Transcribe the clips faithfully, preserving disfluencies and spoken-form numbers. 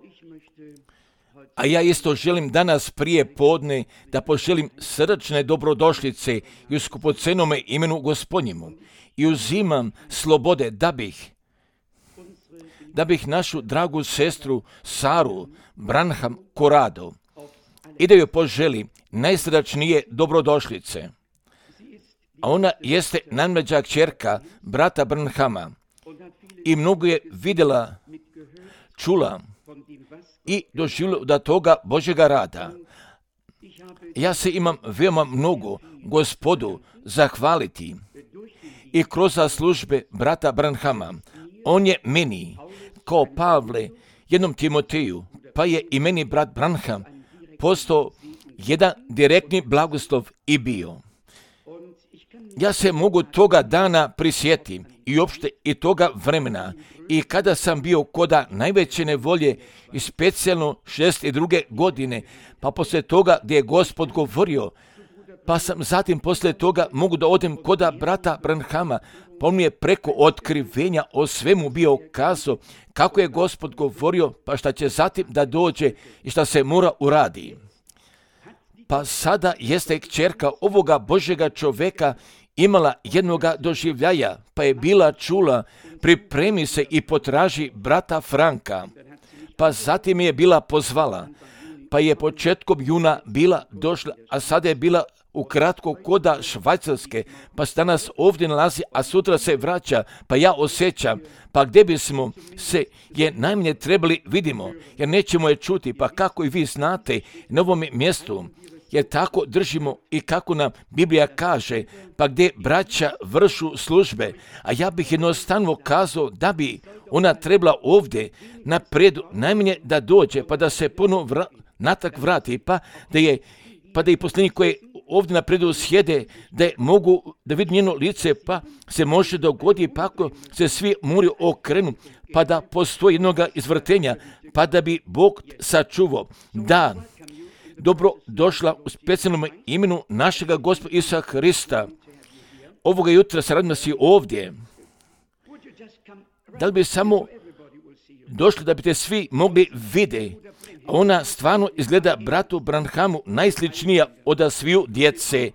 A ja isto želim danas prije podne da poželim srdačne dobrodošlice i u skupocenome imenu Gospodnjemu i uzimam slobode da bih da bih našu dragu sestru Saru Branham Corrado i da joj poželim najsrdačnije dobrodošlice. A ona jeste najmlađa kćerka brata Branhama i mnogo je vidjela, čula i doživjela da toga Božjega rada. Ja se imam veoma mnogo Gospodu zahvaliti i kroz službe brata Branhama. On je meni, kao Pavle, jednom Timoteju, pa je i meni brat Branham postao jedan direktni blagoslov i bio. Ja se mogu toga dana prisjetim i uopšte i toga vremena i kada sam bio koda najveće nevolje i specijalno šezdeset druge godine, pa poslije toga gdje je Gospod govorio, pa sam zatim poslije toga mogu da odem koda brata Branhama, pa on mi je preko otkrivenja o svemu bio kazao kako je Gospod govorio, pa šta će zatim da dođe i šta se mora uradi. Pa sada jeste kćerka ovoga Božjega čoveka imala jednoga doživljaja, pa je bila čula, pripremi se i potraži brata Franka. Pa zatim je bila pozvala, pa je početkom juna bila došla, a sada je bila ukratko koda Švajcarske, pa se danas ovdje nalazi, a sutra se vraća, pa ja osjećam, pa gdje bismo se je najmanje trebali vidimo, jer nećemo je čuti, pa kako i vi znate na ovom mjestu, jer tako držimo i kako nam Biblija kaže, pa gdje braća vršu službe, a ja bih jednostavno kazao da bi ona trebala ovdje napredu najmanje da dođe, pa da se puno vra, natrag vrati, pa da je pa da i posljednji koji ovdje napredu sjede, da je mogu da vidi njeno lice, pa se može dogodi, pa ako se svi moraju okrenu, pa da postoji jednoga izvrtenja, pa da bi Bog sačuvao. Da, dobro došla u specijalnom imenu našega Gospoda Isusa Hrista. Ovoga jutra se radim da si ovdje. Da li bi samo došli da bi te svi mogli vidjeti? Ona stvarno izgleda bratu Branhamu najsličnija od sviju djece.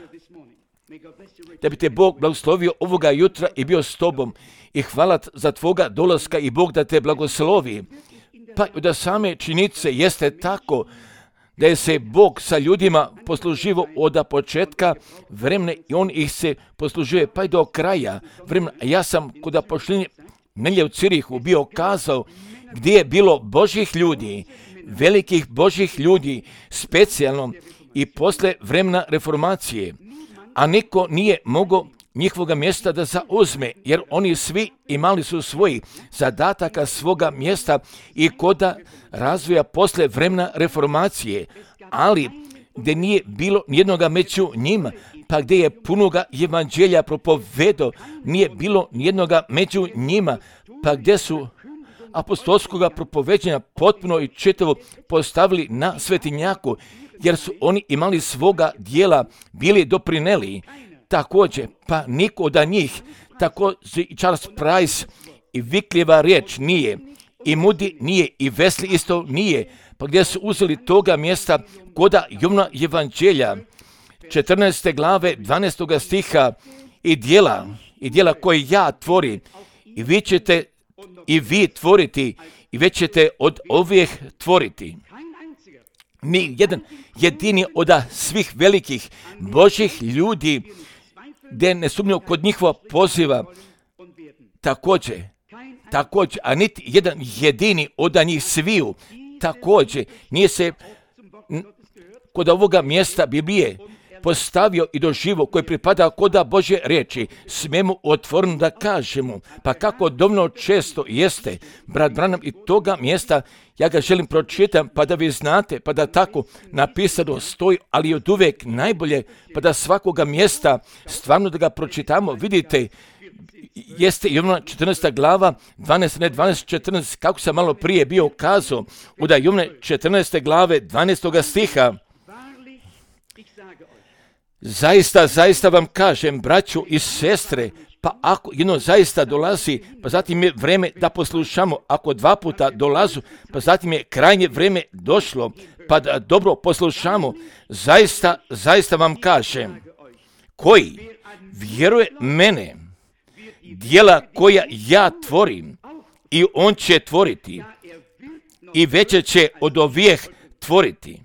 Da bi te Bog blagoslovio ovoga jutra i bio s tobom. I hvala za tvoga dolaska i Bog da te blagoslovi. Pa od same činjenice jeste tako da je se Bog sa ljudima posluživo od početka vremena i on ih se poslužuje pa i do kraja vremena. Ja sam kod pošljenja nelje u Cirihu bio kazao gdje je bilo Božjih ljudi, velikih Božjih ljudi, specijalno i posle vremena reformacije, a niko nije mogao njihovoga mjesta da zauzme, jer oni svi imali su svojih zadataka svoga mjesta i koda razvoja posle vremena reformacije, ali gdje nije bilo nijednoga među njima, pa gdje je punoga evanđelja propovedo, nije bilo nijednoga među njima, pa gdje su apostolskoga propoveđenja potpuno i čitavo postavili na svetinjaku, jer su oni imali svoga dijela, bili doprineli. Također, pa niko od njih, također i Charles Price i Viklijeva riječ nije, i Moody nije, i Wesley isto nije, pa gdje su uzeli toga mjesta koda Jovna evanđelja, četrnaeste glave, dvanaestog stiha, i dijela, i dijela koje ja tvorim, i vi ćete i vi tvoriti, i već ćete od ovih tvoriti. Ni jedan jedini od svih velikih Božjih ljudi, gdje ne sumnjaju kod njihova poziva, također, također, a niti jedan jedini od njih sviju, također, nije se kod ovoga mjesta Biblije postavio i doživo koji pripada koda Božje riječi, smijemo otvoreno da kažemo, pa kako dovoljno često jeste, brat Branham i toga mjesta, ja ga želim pročitam, pa da vi znate, pa da tako napisano stoji, ali od uvijek najbolje, pa da svakoga mjesta stvarno da ga pročitamo, vidite, jeste Jovna četrnaesta glava, dvanaest, ne dvanaest, četrnaest, kako sam malo prije bio kazao, u da Jovne četrnaeste glave, dvanaestog stiha, zaista, zaista vam kažem, braćo i sestre, Pa ako jedno zaista dolazi, pa zatim je vreme da poslušamo. Ako dva puta dolazu, pa zatim je krajnje vreme došlo, pa da dobro poslušamo. Zaista, zaista vam kažem, koji vjeruje mene, djela koja ja tvorim, i on će tvoriti, i veće će od ovih tvoriti.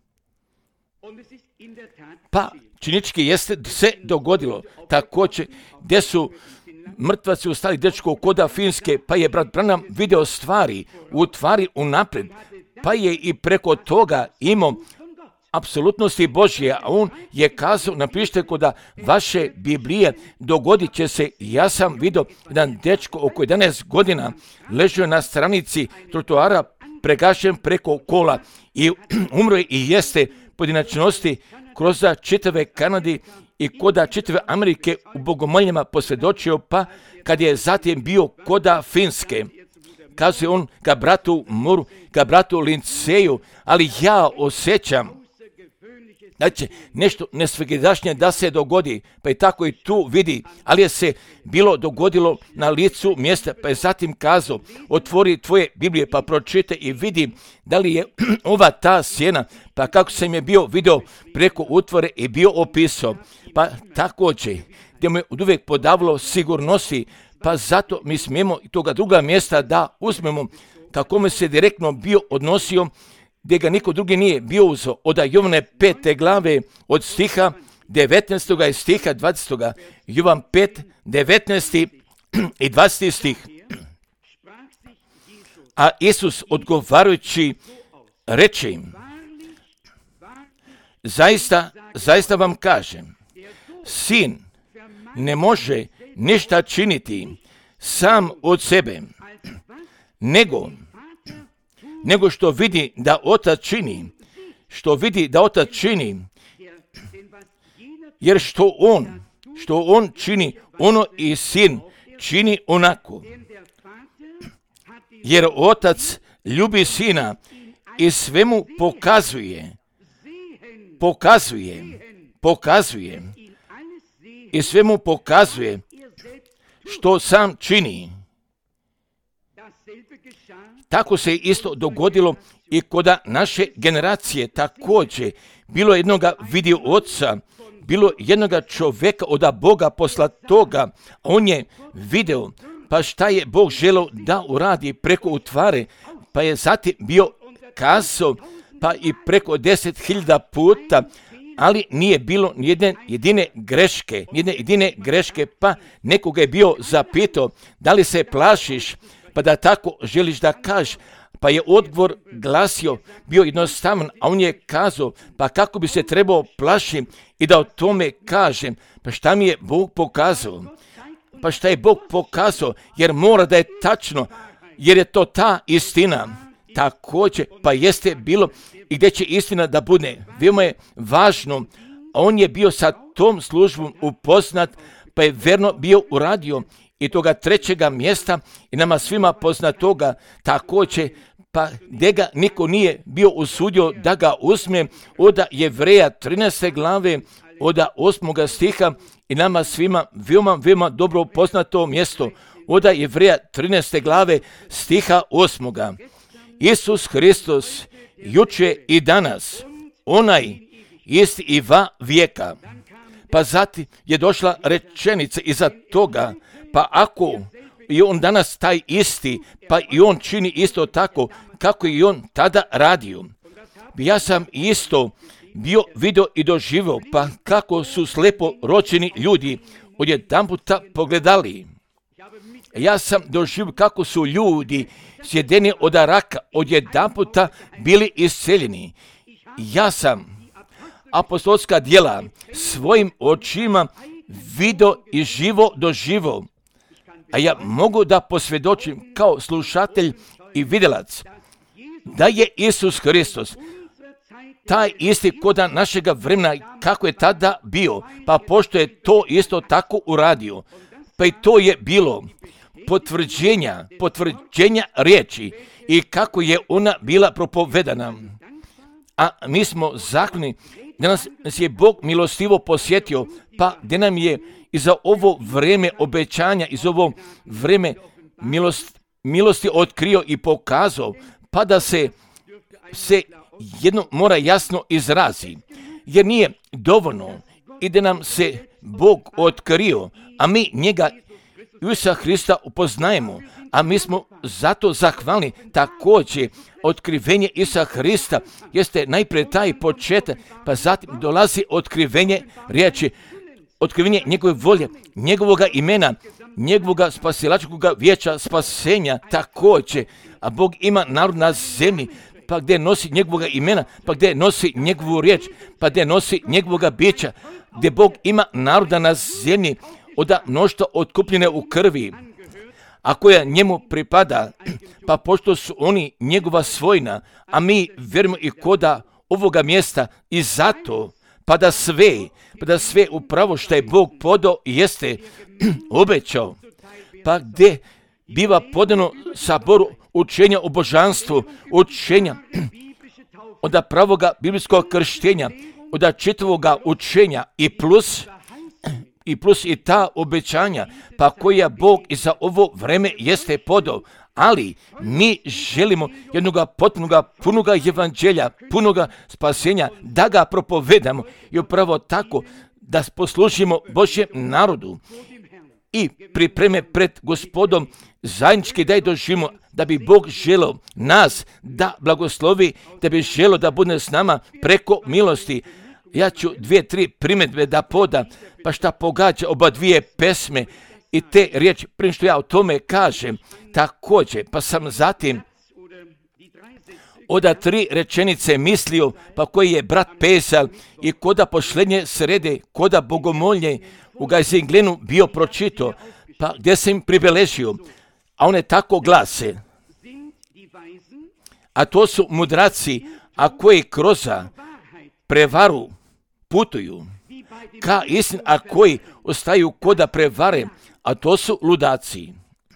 Pa činički jeste se dogodilo također gdje su mrtvaci ustali dečko koda Finske, pa je brat Branham video stvari, u tvari unaprijed, pa je i preko toga imao apsolutnosti Božje, a on je kazao, napišite koda vaše Biblije, dogodit će se. Ja sam vidio jedan dečko oko jedanaest godina ležio na stranici trotoara pregašen preko kola i umro je i jeste pojedinačnosti kroz čitave Kanadi i koda čitave Amerike u bogomoljama posvjedočio, pa kad je zatim bio koda Finske, kazuje on ka bratu Moru, ka bratu Linceju, ali ja osjećam znači nešto nesvegdašnje da se dogodi, pa i tako i tu vidi, ali je se bilo dogodilo na licu mjesta, pa je zatim kazao, otvori tvoje Biblije pa pročitaj i vidi da li je ova ta sjena, pa kako sam je bio video preko utvore i bio opisao, pa također gdje mu je uvijek podavalo sigurnosti, pa zato mi smijemo i toga druga mjesta da uzmemo kako mi se direktno bio odnosio, gdje ga niko drugi nije bio uzeo, od Jovane pete glave, od stiha devetnaestog i stiha dvadesetog. Jovan pet, devetnaesti i dvadeseti stih. A Isus odgovarajući reče im, zaista, zaista vam kažem, sin ne može ništa činiti sam od sebe, nego nego što vidi da otac čini, što vidi da otac čini, jer što on, što on čini, ono i sin čini onako. Jer otac ljubi sina i svemu pokazuje, pokazuje, pokazuje i svemu pokazuje što sam čini. Tako se isto dogodilo i kod naše generacije također. Bilo jednoga vidio oca, bilo jednoga čovjeka od Boga poslatoga, a on je video pa šta je Bog želeo da uradi preko utvare, pa je zatim bio kazao pa i preko deset hiljada puta, ali nije bilo nijedne jedine greške, nijedne jedine greške, pa nekoga je bio zapitao da li se plašiš, pa da tako želiš da kažeš, pa je odgovor glasio, bio jednostavan, a on je kazao, pa kako bi se trebao plašiti i da o tome kažem, pa šta mi je Bog pokazao, pa šta je Bog pokazao, jer mora da je tačno, jer je to ta istina, također, pa jeste bilo i gdje će istina da bude, veoma je važno, a on je bio sa tom službom upoznat, pa je verno bio uradio, i toga trećega mjesta i nama svima poznatoga također, pa gdje ga niko nije bio usudio da ga uzme, od Jevreja trinaeste glave, od osmoga stiha i nama svima veoma, veoma dobro poznato mjesto, od Jevreja trinaeste glave stiha osmoga. Isus Hristos, juče i danas, onaj isti i va vijeka. Pa zatim je došla rečenica iza toga, pa ako i on danas taj isti, pa i on čini isto tako kako i on tada radio. Ja sam isto bio video i doživio, pa kako su slepo rođeni ljudi odjedanputa pogledali. Ja sam doživio kako su ljudi sjedeni od raka odjedanputa bili isceljeni. Ja sam apostolska djela svojim očima video i živo doživo. A ja mogu da posvjedočim kao slušatelj i vidjelac da je Isus Hristos taj isti koda našega vremena kako je tada bio, pa pošto je to isto tako uradio, pa i to je bilo potvrđenja, potvrđenja riječi i kako je ona bila propovedana. A mi smo zahvalni da nas, nas je Bog milostivo posjetio, pa da nam je i za ovo vreme obećanja, i za ovo vreme milost, milosti otkrio i pokazao, pa da se, se jedno mora jasno izrazi, jer nije dovoljno i da nam se Bog otkrio, a mi njega Isusa Hrista upoznajemo, a mi smo zato zahvalni. Također, otkrivenje Isusa Hrista jeste najprije taj početak, pa zatim dolazi otkrivenje riječi, otkrivenje njegove volje, njegovoga imena, njegovoga spasilačkoga vijeća spasenja također, a Bog ima narod na zemlji, pa gdje nosi njegovoga imena, pa gdje nosi njegovu riječ, pa gdje nosi njegovoga bića, gdje Bog ima naroda na zemlji od mnoštva otkupljene u krvi, a koja njemu pripada, pa pošto su oni njegova svojina, a mi vjerujemo i koda ovoga mjesta i zato, pa da sve, pa da sve upravo što je Bog podao jeste obećao, pa gdje biva podano saboru učenja o božanstvu, učenja od pravoga biblijskog krštenja, od čitavoga učenja i plus i plus i ta obećanja, pa koja Bog i za ovo vreme jeste podao, ali mi želimo jednoga potpunoga, punoga evanđelja, punoga spasenja, da ga propovedamo i upravo tako da poslužimo Božjem narodu i pripreme pred Gospodom zajednički da je doživimo, da bi Bog želio nas da blagoslovi, da bi želio da bude s nama preko milosti. Ja ću dvije, tri primjedbe da poda, pa šta pogađa oba dvije pesme i te riječi, prije što ja o tome kažem, također, pa sam zatim oda tri rečenice mislio, pa koji je brat Pezal i koda pošlednje srede, koda bogomolje u Gajzinglenu bio pročito, pa gdje sam im pribeležio, a one tako glase, a to su mudraci, a koji kroz prevaru putuju, ka istin, a koji ostaju koda prevare, a to su ludaci.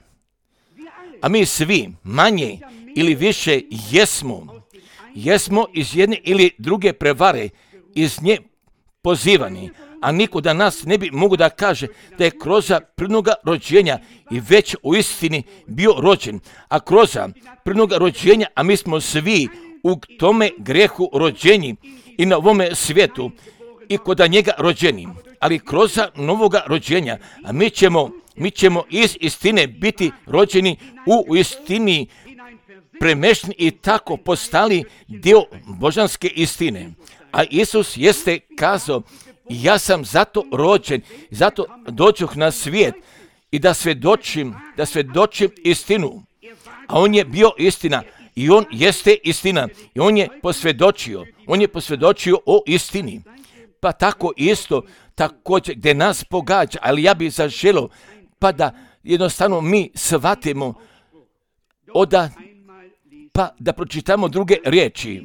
A mi svi, manje ili više, jesmo, jesmo iz jedne ili druge prevare, iz nje pozivani, a niko da nas ne bi mogu da kaže da je kroz prirodnoga rođenja i već u istini bio rođen, a kroz prirodnoga rođenja, a mi smo svi u tome grehu rođeni i na ovome svijetu i kod njega rođeni, ali kroz novoga rođenja, a mi ćemo, mi ćemo iz istine biti rođeni u istini premešteni i tako postali dio božanske istine. A Isus jeste kazao, ja sam zato rođen, zato dođoh na svijet i da svjedočim, da svjedočim istinu. A on je bio istina i on jeste istina i on je posvjedočio, on je posvjedočio o istini. Pa tako isto, također gdje nas pogađa, ali ja bih zaželio, pa da jednostavno mi shvatimo, oda, pa da pročitamo druge riječi.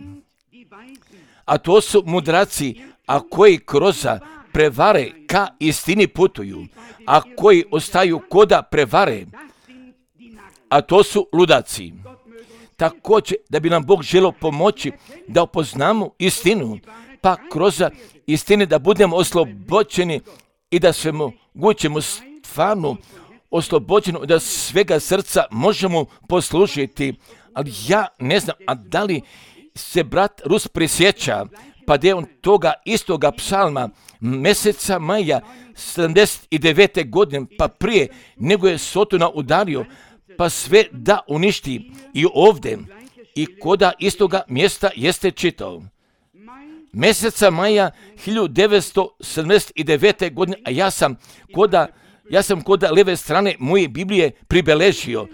A to su mudraci, a koji kroz prevare ka istini putuju, a koji ostaju koda prevare, a to su ludaci. Također da bi nam Bog želio pomoći da upoznamo istinu, pa kroz istine da budemo oslobođeni i da se mogućemo stvarno oslobođeni da svega srca možemo poslužiti. Ali ja ne znam, a da li se brat Rus prisjeća, pa da je on toga istoga psalma mjeseca maja sedamdeset devete godine, pa prije nego je Sotona udario, pa sve da uništi i ovdje i koda istoga mjesta jeste čitao. Mjeseca maja hiljadu devetsto sedamdeset devete godine, a ja sam koda, ja sam koda leve strane moje Biblije pribeležio,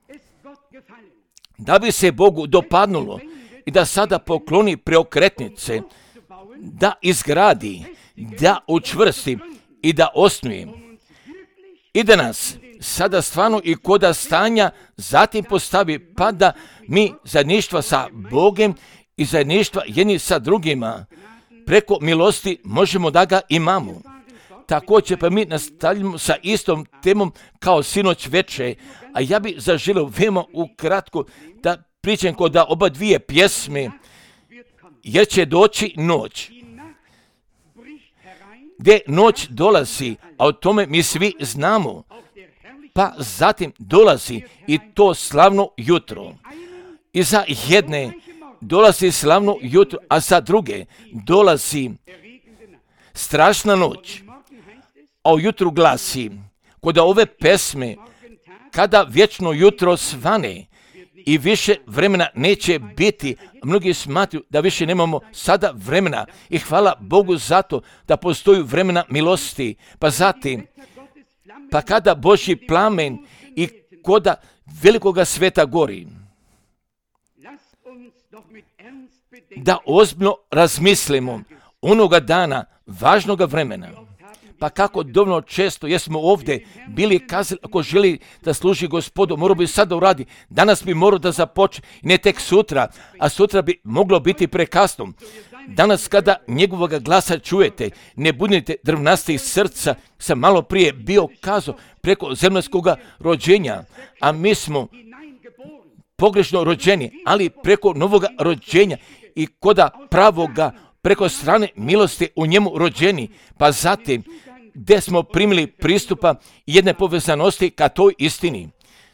da bi se Bogu dopadnulo i da sada pokloni preokretnice, da izgradi, da učvrsti i da osnuje. I da nas sada stvarno i koda stanja zatim postavi, pa da mi zajedništva sa Bogom i zajedništva jedni sa drugima preko milosti možemo da ga imamo. Također pa mi nastavljamo sa istom temom kao sinoć veče, a ja bih zaželio veoma ukratko da pričam kod oba dvije pjesme, jer će doći noć. gdje noć dolazi, a o tome mi svi znamo. Pa zatim dolazi i to slavno jutro. I za jedne dolazi slavno jutro, a za druge dolazi strašna noć. A u jutru glasi, kod ove pesme, kada vječno jutro svane i više vremena neće biti, mnogi smatruju da više nemamo sada vremena i hvala Bogu zato da postoji vremena milosti. Pa zatim, pa kada Božji plamen i koda velikoga sveta gori, da ozbiljno razmislimo onoga dana, važnoga vremena. Pa kako dovoljno često jesmo ovdje bili kazali, ako želi da služi Gospodu, morao bi sada uradi. Danas bi morao da započne, ne tek sutra, a sutra bi moglo biti prekasno. Danas kada njegovog glasa čujete, ne budite drvnastih srca, sam malo prije bio kazao preko zemaljskog rođenja, a mi smo pogrešno rođeni, ali preko novog rođenja i koda pravoga, preko strane milosti u njemu rođeni, pa zatim gdje smo primili pristupa jedne povezanosti ka toj istini.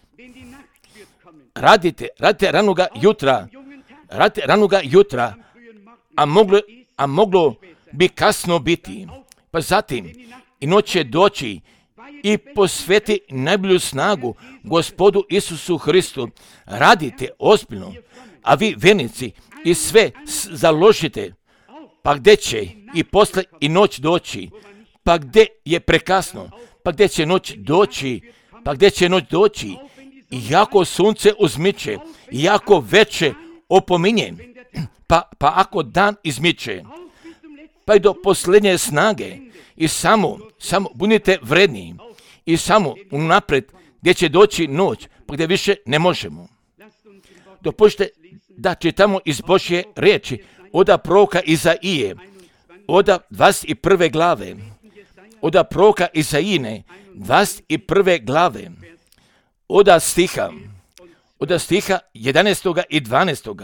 Radite, radite ranoga jutra, radite ranoga jutra, a moglo, a moglo bi kasno biti. Pa zatim i noć će doći i posveti najbolju snagu Gospodu Isusu Hristu. Radite ozbiljno, a vi vernici i sve založite. Pa gdje će i posle i noć doći? Pa gdje je prekasno? Pa gdje će noć doći? Pa gdje će noć doći? Iako sunce uzmiče, iako veče opominje, pa, pa ako dan izmiče, pa i do posljednje snage, i samo, samo budite vredni, i samo unaprijed gdje će doći noć, pa gdje više ne možemo. Dopustite da čitamo iz Božje riječi, oda proroka Izaije, oda dvadeset prve glave, oda proroka Izaijine, dvadeset prve glave, oda stiha, oda stiha jedanaestog i dvanaestog.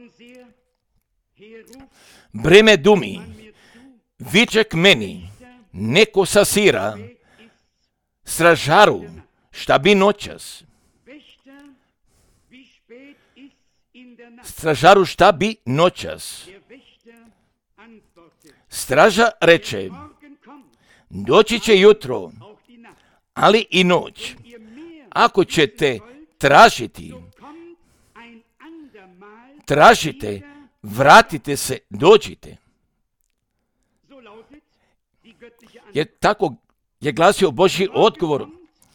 Breme dumi, viče k meni, neko sasira, stražaru, šta bi noćas? Stražaru, šta bi noćas? Straža reče, doći će jutro, ali i noć. Ako ćete tražiti, tražite, vratite se, dođite. Jer tako je glasio Božji odgovor.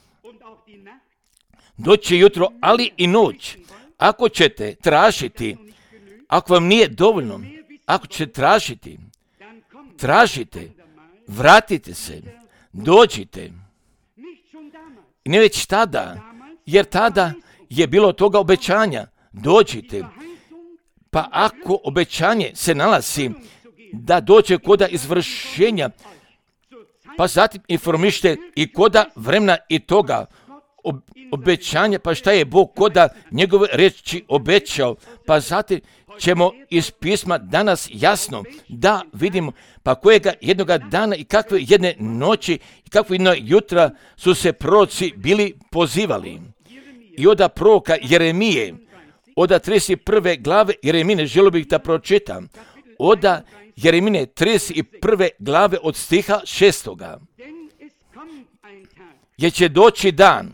Doći će jutro, ali i noć. Ako ćete tražiti, ako vam nije dovoljno, ako ćete tražiti, tražite, vratite se, dođite. I ne već tada, jer tada je bilo toga obećanja, dođite. Pa ako obećanje se nalazi da dođe koda izvršenja, pa zatim informište i koda vremena i toga obećanja, pa šta je Bog koda njegove reči obećao, pa zatim ćemo iz pisma danas jasno da vidimo pa kojega jednoga dana i kakve jedne noći i kakve jedno jutra su se proroci bili pozivali. I oda proroka Jeremije, oda trideset prve glave Jeremine, želio bih da pročitam, oda Jeremine trideset prve glave od stiha šestoga. Jer će doći dan,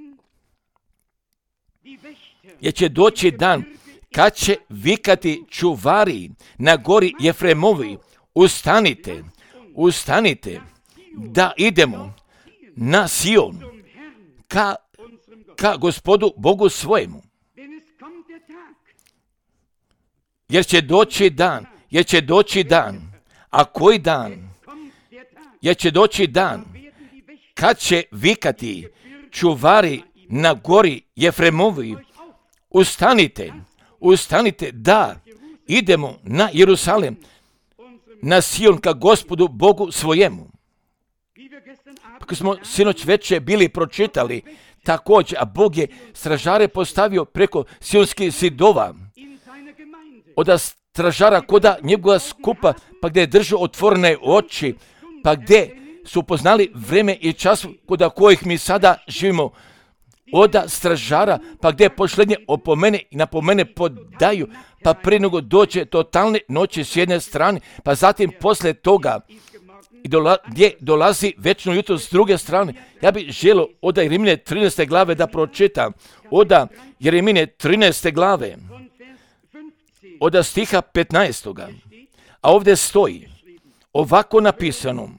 jer će doći dan kad će vikati čuvari na gori Jefremovi, ustanite, ustanite, da idemo na Sion, ka, ka Gospodu Bogu svojemu. Jer će doći dan, jer će doći dan, a koji dan? Jer će doći dan kad će vikati čuvari na gori Jefremovi, ustanite, ustanite, da idemo na Jerusalem, na Sion, ka Gospodu Bogu svojemu. Kako smo sinoć večer bili pročitali, također, a Bog je stražare postavio preko sionskih zidova, od stražara koda njegova skupa, pa gdje je držao otvorene oči, pa gdje su poznali vreme i čas kod kojih mi sada živimo, oda stražara, pa gdje pošlednje opomene i napomene podaju, pa prije nego dođe totalne noći s jedne strane, pa zatim poslije toga i dola, gdje dolazi večno jutro s druge strane. Ja bih želio oda Jeremine trinaeste glave da pročitam, oda Jeremine trinaeste glave, oda stiha petnaestoga. A ovdje stoji ovako napisano: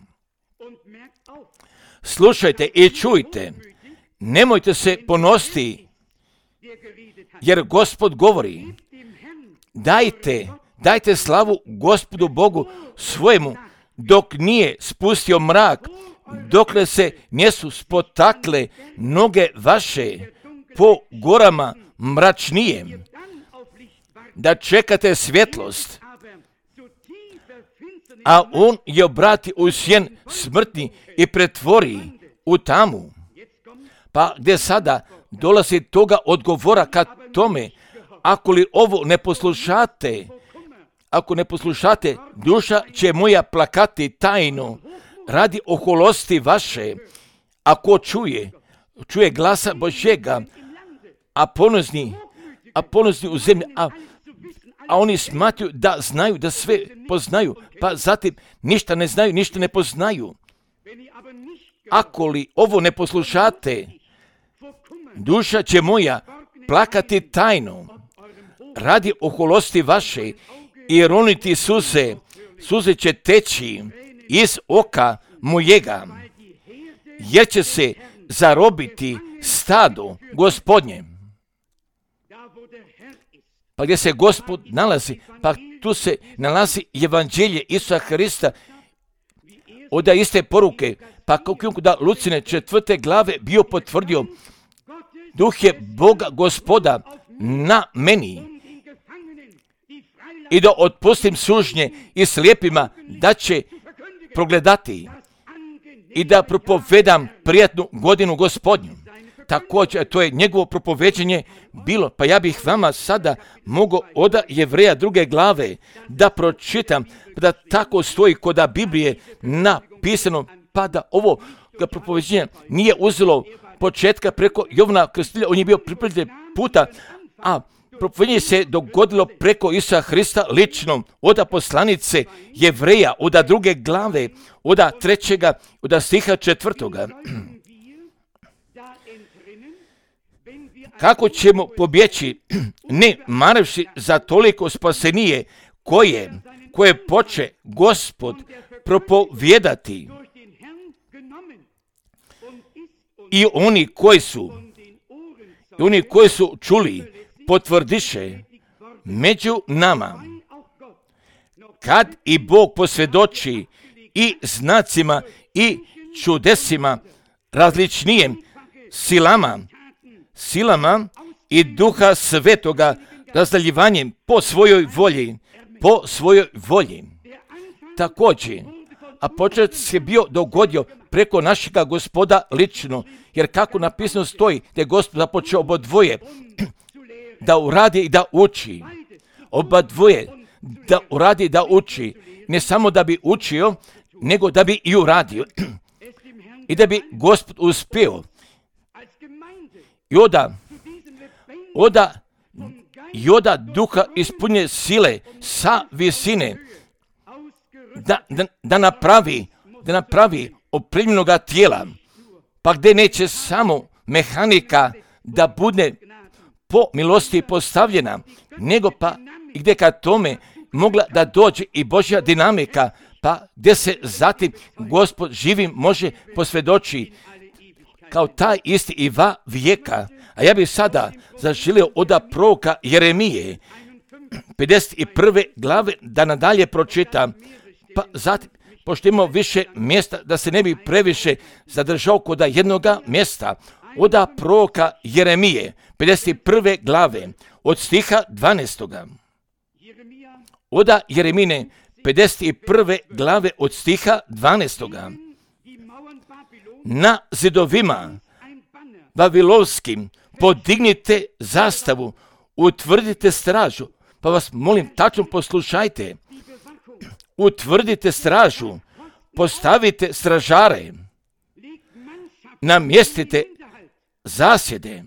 slušajte i čujte, nemojte se ponositi, jer Gospod govori, dajte, dajte slavu Gospodu Bogu svojemu, dok nije spustio mrak, dokle se nisu spotakle noge vaše po gorama mračnije, da čekate svjetlost, a on je obrati u sjen smrtni i pretvori u tamu. Pa gdje sada dolazi toga odgovora ka tome, ako li ovo ne poslušate, ako ne poslušate, duša će moja plakati tajno radi oholosti vaše. Ako čuje, čuje glasa Božjega, a ponosni, a ponosni u zemlji, a, a oni smatruju da znaju, da sve poznaju, pa zatim ništa ne znaju, ništa ne poznaju. Ako li ovo ne poslušate, duša će moja plakati tajno radi oholosti vaše i roniti suze, suze će teći iz oka mojega, jer će se zarobiti stado Gospodnje. Pa gdje se Gospod nalazi, pa tu se nalazi evanđelje Isusa Hrista, od iste poruke, pa kako da Lucine četvrte glave bio potvrdio, duh je Boga Gospoda na meni, i da otpustim sužnje i slijepima da će progledati i da propovedam prijatnu godinu Gospodnju. Također, to je njegovo propoveđenje bilo, pa ja bih vama sada mogao od Jevreja druge glave da pročitam, da tako stoji kod Biblije napisano, pa da ovo propoveđenje nije uzelo početka preko Jovana Krstitelja, on je bio pripremljen puta, a propoveđenje se dogodilo preko Isusa Hrista lično, od poslanice Jevreja, od druge glave, od trećega, od stiha četvrtoga. Kako ćemo pobjeći, ne maravši za toliko spasenije koje, koje poče Gospod propovijedati. I oni koji su, i oni koji su čuli, potvrdiše među nama, kad i Bog posvjedoči i znacima i čudesima različnijem silama, silama i Duha Svetoga razdaljivanjem po svojoj volji, po svojoj volji. Također, a početak je bio dogodio preko našega Gospoda lično, jer kako napisano stoji, da je Gospod započeo oba dvoje da uradi i da uči. Oba dvoje da uradi i da uči. Ne samo da bi učio, nego da bi i uradio. I da bi Gospod uspio. I oda, oda, i oda duha ispunje sile sa visine, da, da, da napravi, da napravi opremljenoga tijela, pa gdje neće samo mehanika da bude po milosti postavljena, nego pa i gdje kad tome mogla da dođe i Božja dinamika, pa gdje se zatim Gospod živim može posvjedoči kao taj isti i va vijeka. A ja bih sada zaželio od proroka Jeremije pedeset prve glave da nadalje pročitam, pa zatim, pošto imamo više mjesta, da se ne bi previše zadržao kod jednoga mjesta, od proroka Jeremije pedeset prve glave od stiha dvanaestoga. Od Jeremine pedeset prve glave od stiha dvanaestoga. Na zidovima vavilovskim podignite zastavu, utvrdite stražu. Pa vas molim, tačno poslušajte. Utvrdite stražu, postavite stražare, namjestite zasjede,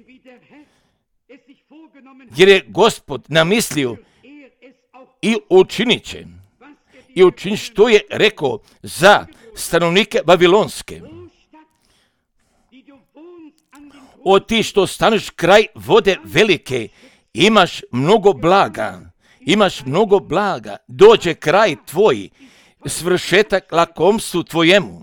jer je Gospod namislio i učinit će. I učinit što je rekao za stanovnike Babilonske. O ti što staneš kraj vode velike, imaš mnogo blaga, imaš mnogo blaga, dođe kraj tvoj, svršetak lakomstvu tvojemu.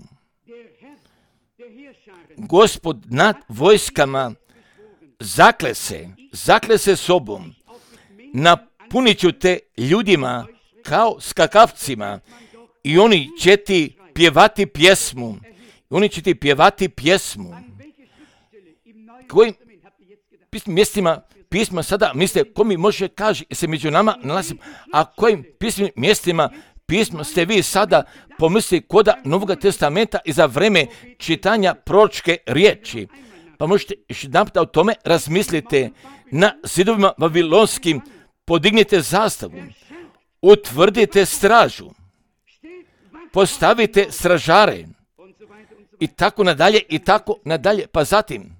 Gospod nad vojskama zakle se, zakle se sobom, napunit ću te ljudima kao skakavcima i oni će ti pjevati pjesmu, oni će ti pjevati pjesmu. Kojim mjestima pisma sada mislite, ko mi može kaže, se među nama nalazim, a kojim pismim mjestima pisma ste vi sada pomislili koda Novog testamenta i za vreme čitanja proročke riječi. Pa možete još jedanput o tome razmislite. Na zidovima babilonskim podignite zastavu, utvrdite stražu, postavite stražare i tako nadalje i tako nadalje. Pa zatim,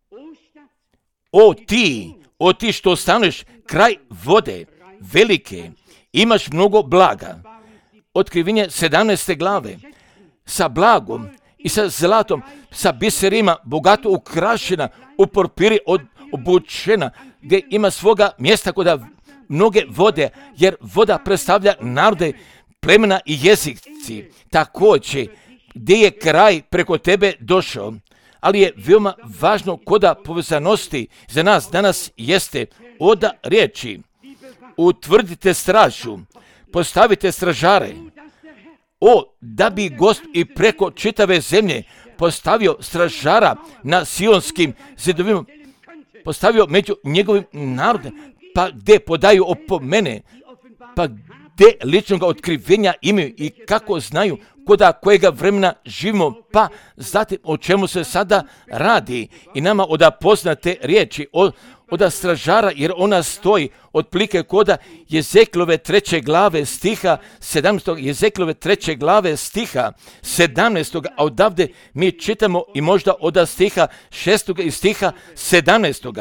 o ti, o ti što staneš kraj vode velike, imaš mnogo blaga. Otkrivenje sedamnaeste glave, sa blagom i sa zlatom, sa biserima, bogato ukrašena, u porpiri od, obučena, gdje ima svoga mjesta kod mnoge vode, jer voda predstavlja narode, plemena i jezici. Također, gdje je kraj preko tebe došao, ali je veoma važno koda povezanosti za nas danas jeste oda riječi. Utvrdite stražu, postavite stražare. O, da bi Gospod i preko čitave zemlje postavio stražara na sionskim zidovima, postavio među njegovim narodom, pa gdje podaju opomene, pa gdje ličnog otkrivenja imaju i kako znaju koda kojega vremena živimo, pa zatim o čemu se sada radi i nama oda poznate riječi od, oda stražara, jer ona stoji otprilike koda Jezekilove treće glave stiha sedamnaestog, Jezekilove treće glave stiha sedamnaestog, a odavde mi čitamo i možda oda stiha šestog i stiha sedamnaestog.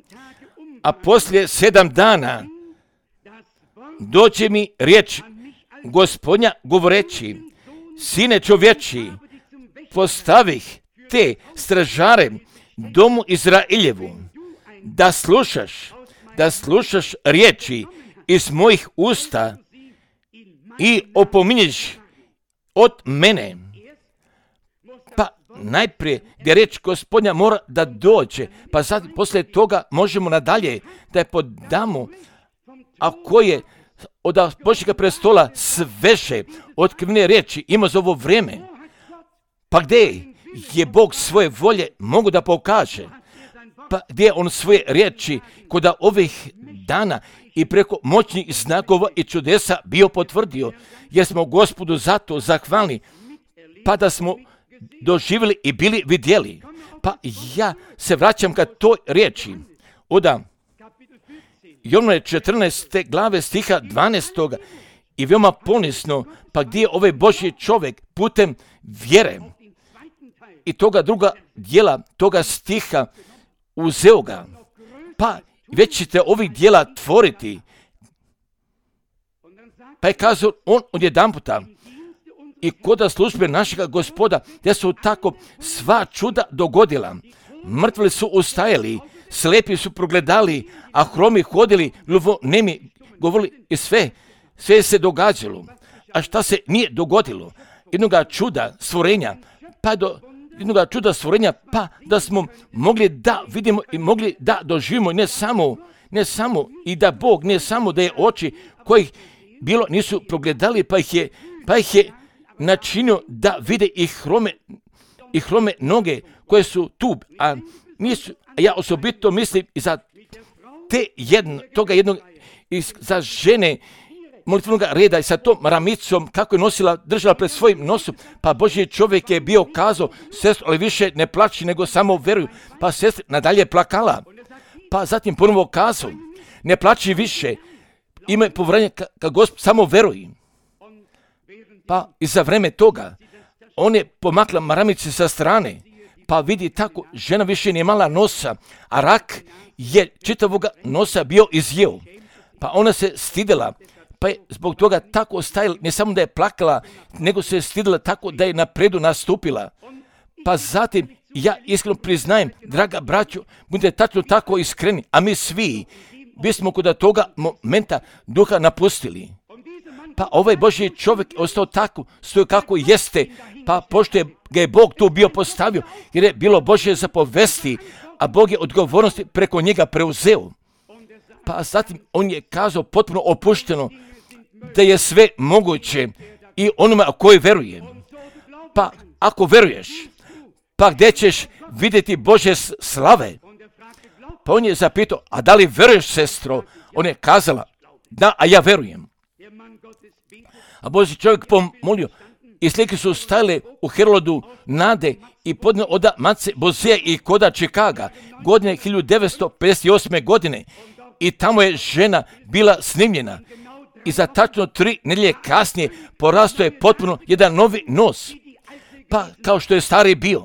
A poslije sedam dana doće mi riječ Gospodnja govoreći, sine čovječi, postavih te stražare domu Izraeljevu, da slušaš, da slušaš riječi iz mojih usta i opominješ od mene. Pa najprije gdje riječ Gospodnja mora da dođe, pa sad poslije toga možemo nadalje da je podamo, a koje od Božjega prestola sveže otkrivene riječi ima za ovo vrijeme. Pa gdje je Bog svoje volje mogu da pokaže? Pa gdje je on svoje riječi kod ovih dana i preko moćnih znakova i čudesa bio potvrdio, jer smo Gospodu zato zahvalni, pa da smo doživjeli i bili vidjeli. Pa ja se vraćam ka toj riječi. Oda Jovnove četrnaeste glave stiha dvanaestog i veoma ponisno, pa gdje je ovaj Božji čovjek putem vjere i toga druga dijela, toga stiha uzeo ga, pa već ćete ovih dijela tvoriti. Pa je kazao on odjedan puta i koda službe našega Gospoda, gdje su tako sva čuda dogodila. Mrtvi su ustajali, slepi su progledali, a hromi hodili, gluvonemi govorili i sve, sve se događalo. A šta se nije dogodilo? Jednoga čuda stvorenja, pa do jednoga čuda stvorenja, pa da smo mogli da vidimo i mogli da doživimo ne samo, ne samo i da Bog, ne samo da je oči kojih bilo nisu progledali, pa ih je, pa ih je načinio da vide i hrome, i hrome noge koje su tu, a nisu, a ja osobito mislim i za te jedno, toga jednog, i za žene molitvenog reda i sa tom ramicom kako je nosila, držala pred svojim nosom, pa Božji čovjek je bio kazao, sestro, ali više ne plaći nego samo veruju, pa sestra nadalje plakala, pa zatim ponovo kazao, ne plaći više, imaj povjerenje ka, ka Gospod, samo veruj. Pa i za vreme toga on je pomakla maramice sa strane, pa vidi tako, žena više nije imala nosa, a rak je čitavoga nosa bio izjeo. Pa ona se stidela, pa je zbog toga tako stajala, ne samo da je plakala, nego se je stidela tako da je napredu nastupila. Pa zatim, ja iskreno priznajem, draga braćo, budite tačno tako iskreni, a mi svi bismo kod toga momenta duha napustili. Pa ovaj Božji čovjek ostao tako, stoji kako jeste, pa pošto je ga je Bog tu bio postavio, jer je bilo Božje zapovesti, a Bog je odgovornosti preko njega preuzeo. Pa zatim on je kazao potpuno opušteno da je sve moguće i onome o koji veruje. Pa ako veruješ, pa gdje ćeš vidjeti Božje slave? Pa on je zapitao, a da li veruješ, sestro? On je kazala, da, a ja verujem. A Božji čovjek pomolio i slike su stajale u Herolodu nade i podne oda Mace Bozija i koda Čikaga godine hiljadu devetsto pedeset osme godine i tamo je žena bila snimljena i za tačno tri nedjelje kasnije porastao je potpuno jedan novi nos, pa kao što je stari bio.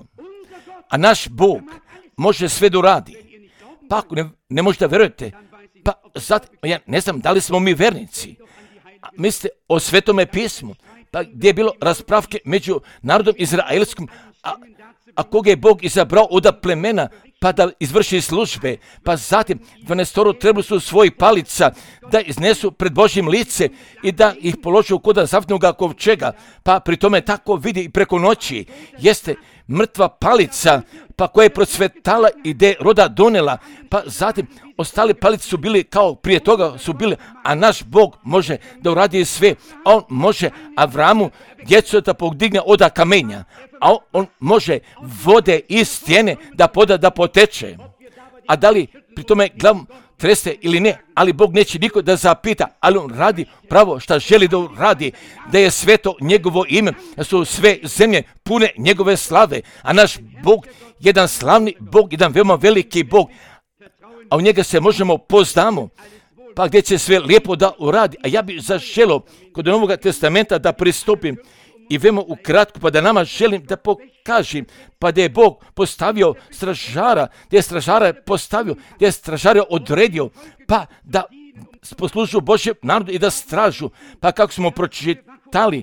A naš Bog može sve da uradi. Pa ako ne, ne možete verujete, pa zato, ja ne znam da li smo mi vernici. A mislite o Svetome pismu, pa gdje je bilo raspravke među narodom izraelskom, a, a koga je Bog izabrao od plemena, pa da izvrši službe, pa zatim dvanaestoro trebali su svojih palica da iznesu pred Božjim lice i da ih polože u koda zavitnoga kovčega, pa pri tome tako vidi i preko noći jeste mrtva palica, pa koja je procvetala i gdje je roda donela, pa zatim ostali palice su bili kao prije toga su bili, a naš Bog može da uradi sve, a on može Avramu djecu da podigne oda kamenja, a on, on može vode iz stijene da poda da poteče. A da li pri tome glavom trese ili ne, ali Bog neće niko da zapita, ali on radi pravo šta želi da radi, da je sveto njegovo ime, da su sve zemlje pune njegove slave, a naš Bog, jedan slavni Bog, jedan veoma veliki Bog, a u njega se možemo poznamo, pa gdje će sve lijepo da uradi. A ja bih zaželio kod Novog testamenta da pristupim i veoma ukratko, pa da nama želim da pokažem, pa da je Bog postavio stražara, da je stražara postavio, da je stražara odredio, pa da poslužu Božjem narodu i da stražu, pa kako smo pročitali,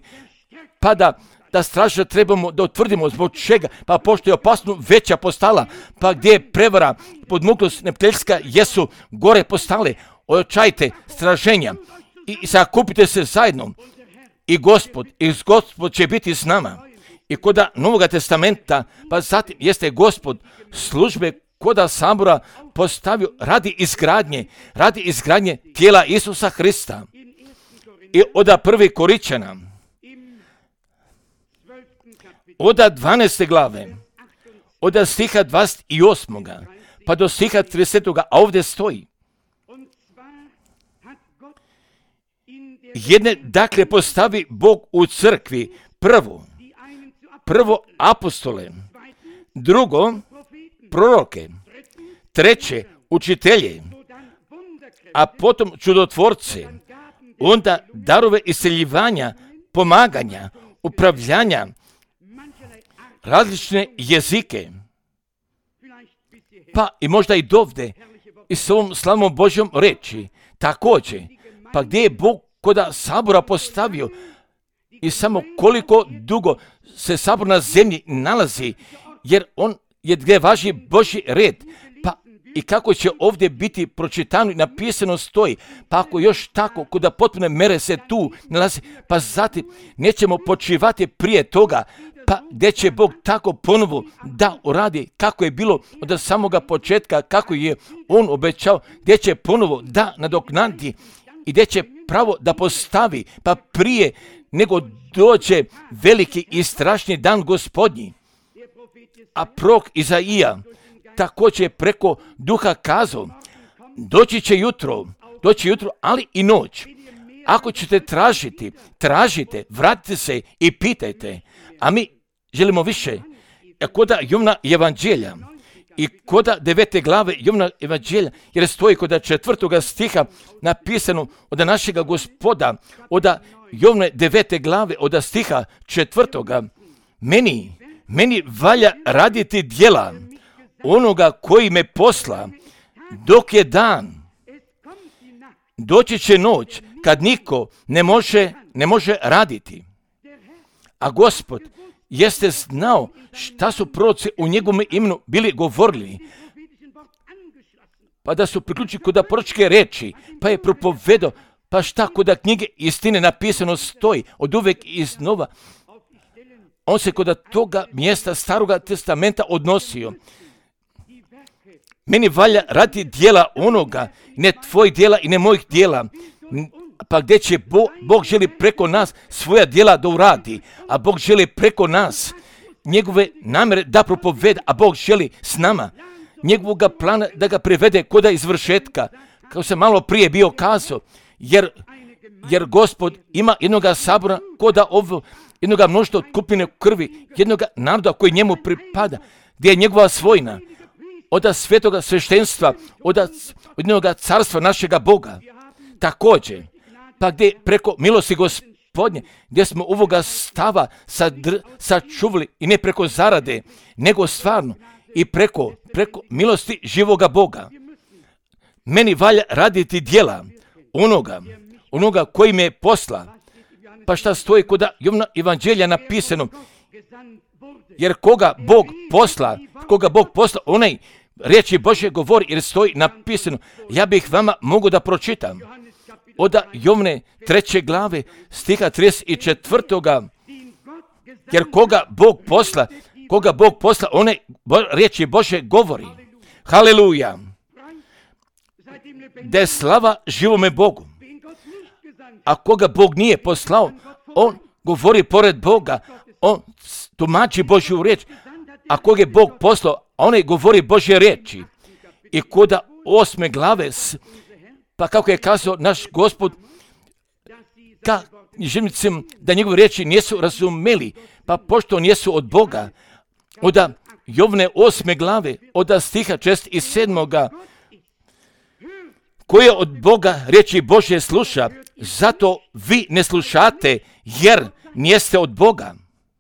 pa da da straža trebamo da utvrdimo zbog čega, pa pošto je opasno veća postala, pa gdje je prevara, podmuklost neprijateljska jesu gore postale, ojačajte straženja i, i sakupite se zajedno i Gospod, i Gospod će biti s nama. I koda Novog testamenta, pa zatim jeste Gospod službe koda sabora postavio radi izgradnje, radi izgradnje tijela Isusa Hrista. I oda prvi Koričana, oda dvanaeste glave, oda stiha dvadeset osam. pa do stiha tridesetog. A ovdje stoji. Jedne, dakle, postavi Bog u crkvi prvo, prvo apostole, drugo proroke, treće učitelje, a potom čudotvorce, onda darove isceljivanja, pomaganja, upravljanja, različne jezike, pa i možda i dovde i s ovom slavnom Božjom reči. Također, pa gdje je Bog koda sabora postavio i samo koliko dugo se sabor na zemlji nalazi, jer on je gdje važi Božji red, pa i kako će ovdje biti pročitano i napisano stoji, pa ako još tako koda potpune mere se tu nalazi, pa zatim nećemo počivati prije toga, pa gdje će Bog tako ponovo da uradi kako je bilo od samoga početka, kako je on obećao, gdje će ponovo da nadoknadi i gdje će pravo da postavi, pa prije nego dođe veliki i strašni dan Gospodnji. A prorok Izaija također preko duha kazao, doći će jutro, doći jutro, ali i noć. Ako ćete tražiti, tražite, vratite se i pitajte. A mi želimo više. Koda Jovana evanđelja I koda devete glave Jovana evanđelja, jer stoji koda četvrtoga stiha napisano od našega Gospoda, od Jovane devete glave, od stiha četvrtoga. Meni, meni valja raditi djela onoga koji me posla, dok je dan. Doći će noć kad niko ne može, ne može raditi. A Gospod jeste znao šta su proroci u njegovom imenu bili govorili, pa da su priključili kod proročke reči, pa je propovedao, pa šta kod knjige istine napisano stoji, od uvek iznova. On se kod toga mjesta Staroga testamenta odnosio. Meni valja raditi djela onoga, ne tvojih djela i ne mojih djela, pa gdje će Bog, Bog želi preko nas svoja djela da uradi, a Bog želi preko nas njegove namjere da propoveda, a Bog želi s nama njegovog plana da ga privede koda izvršetka, kao sam malo prije bio kazao, jer, jer Gospod ima jednoga sabora koda ovo, jednoga mnoštva od kupine krvi, jednoga naroda koji njemu pripada, gdje je njegova svojina, od svetoga sveštenstva, od, od jednoga carstva našega Boga. Također, pa gdje preko milosti Gospodnje, gdje smo ovoga stava sadr, sačuvali i ne preko zarade, nego stvarno i preko, preko milosti živoga Boga. Meni valja raditi djela onoga, onoga koji me posla. Pa šta stoji kod Jovana evanđelja napisano, jer koga Bog posla, koga Bog posla, onaj riječi Božje govori, jer stoji napisano. Ja bih vama mogu da pročitam. Od Jovane treće glave, stiha trideset četvrtoga. Jer koga Bog posla, koga Bog posla, onaj riječi Božje govori. Haleluja. Da je slava živome Bogu. A koga Bog nije poslao, on govori pored Boga, on tumači Božju riječ. A koga je Bog poslao, onaj govori Božje riječi. I koda osme glave, pa kako je kazao naš Gospod, ka žemicim da njegove riječi nisu razumeli, pa pošto nisu od Boga, od Jovane osme glave, od stiha šest i sedmoga, koje od Boga riječi Božje sluša, zato vi ne slušate, jer nijeste od Boga.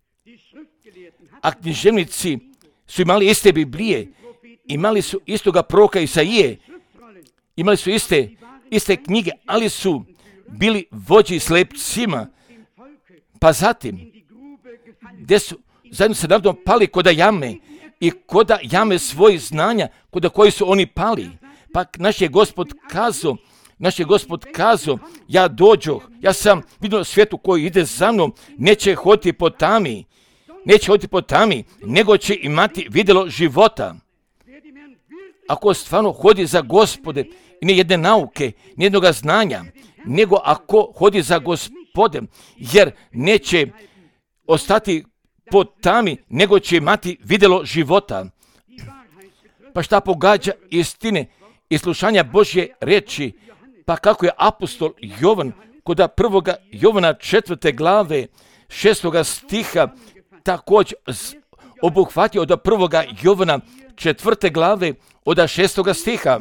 A književnici su imali iste Biblije, imali su istoga proroka Isaije, imali su iste, iste knjige, ali su bili vođi slepcima. Pa zatim, gdje su zajedno sa narodom pali koda jame i koda jame svojih znanja, koda koji su oni pali. Pa naš je Gospod kazao, naš je Gospod kazao, ja dođoh, ja sam vidio svijetu koji ide za mnom, neće hoditi po tami, neće hoditi po tami, nego će imati vidjelo života. Ako stvarno hodi za Gospode, ne jedne nauke, ne jednoga znanja, nego ako hodi za Gospodem, jer neće ostati po tami, nego će imati vidjelo života. Pa šta pogađa istine i slušanja Božje riječi, pa kako je apostol Jovan kod prvoga Jovana četvrte glave šestoga stiha također obuhvatio od prvoga Jovana četvrte glave od šestoga stiha.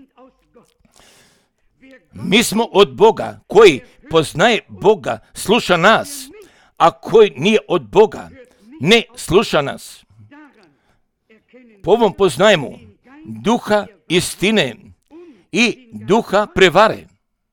Mi smo od Boga, koji poznaje Boga, sluša nas, a koji nije od Boga, ne sluša nas. Po ovom poznajemo duha istine i duha prevare.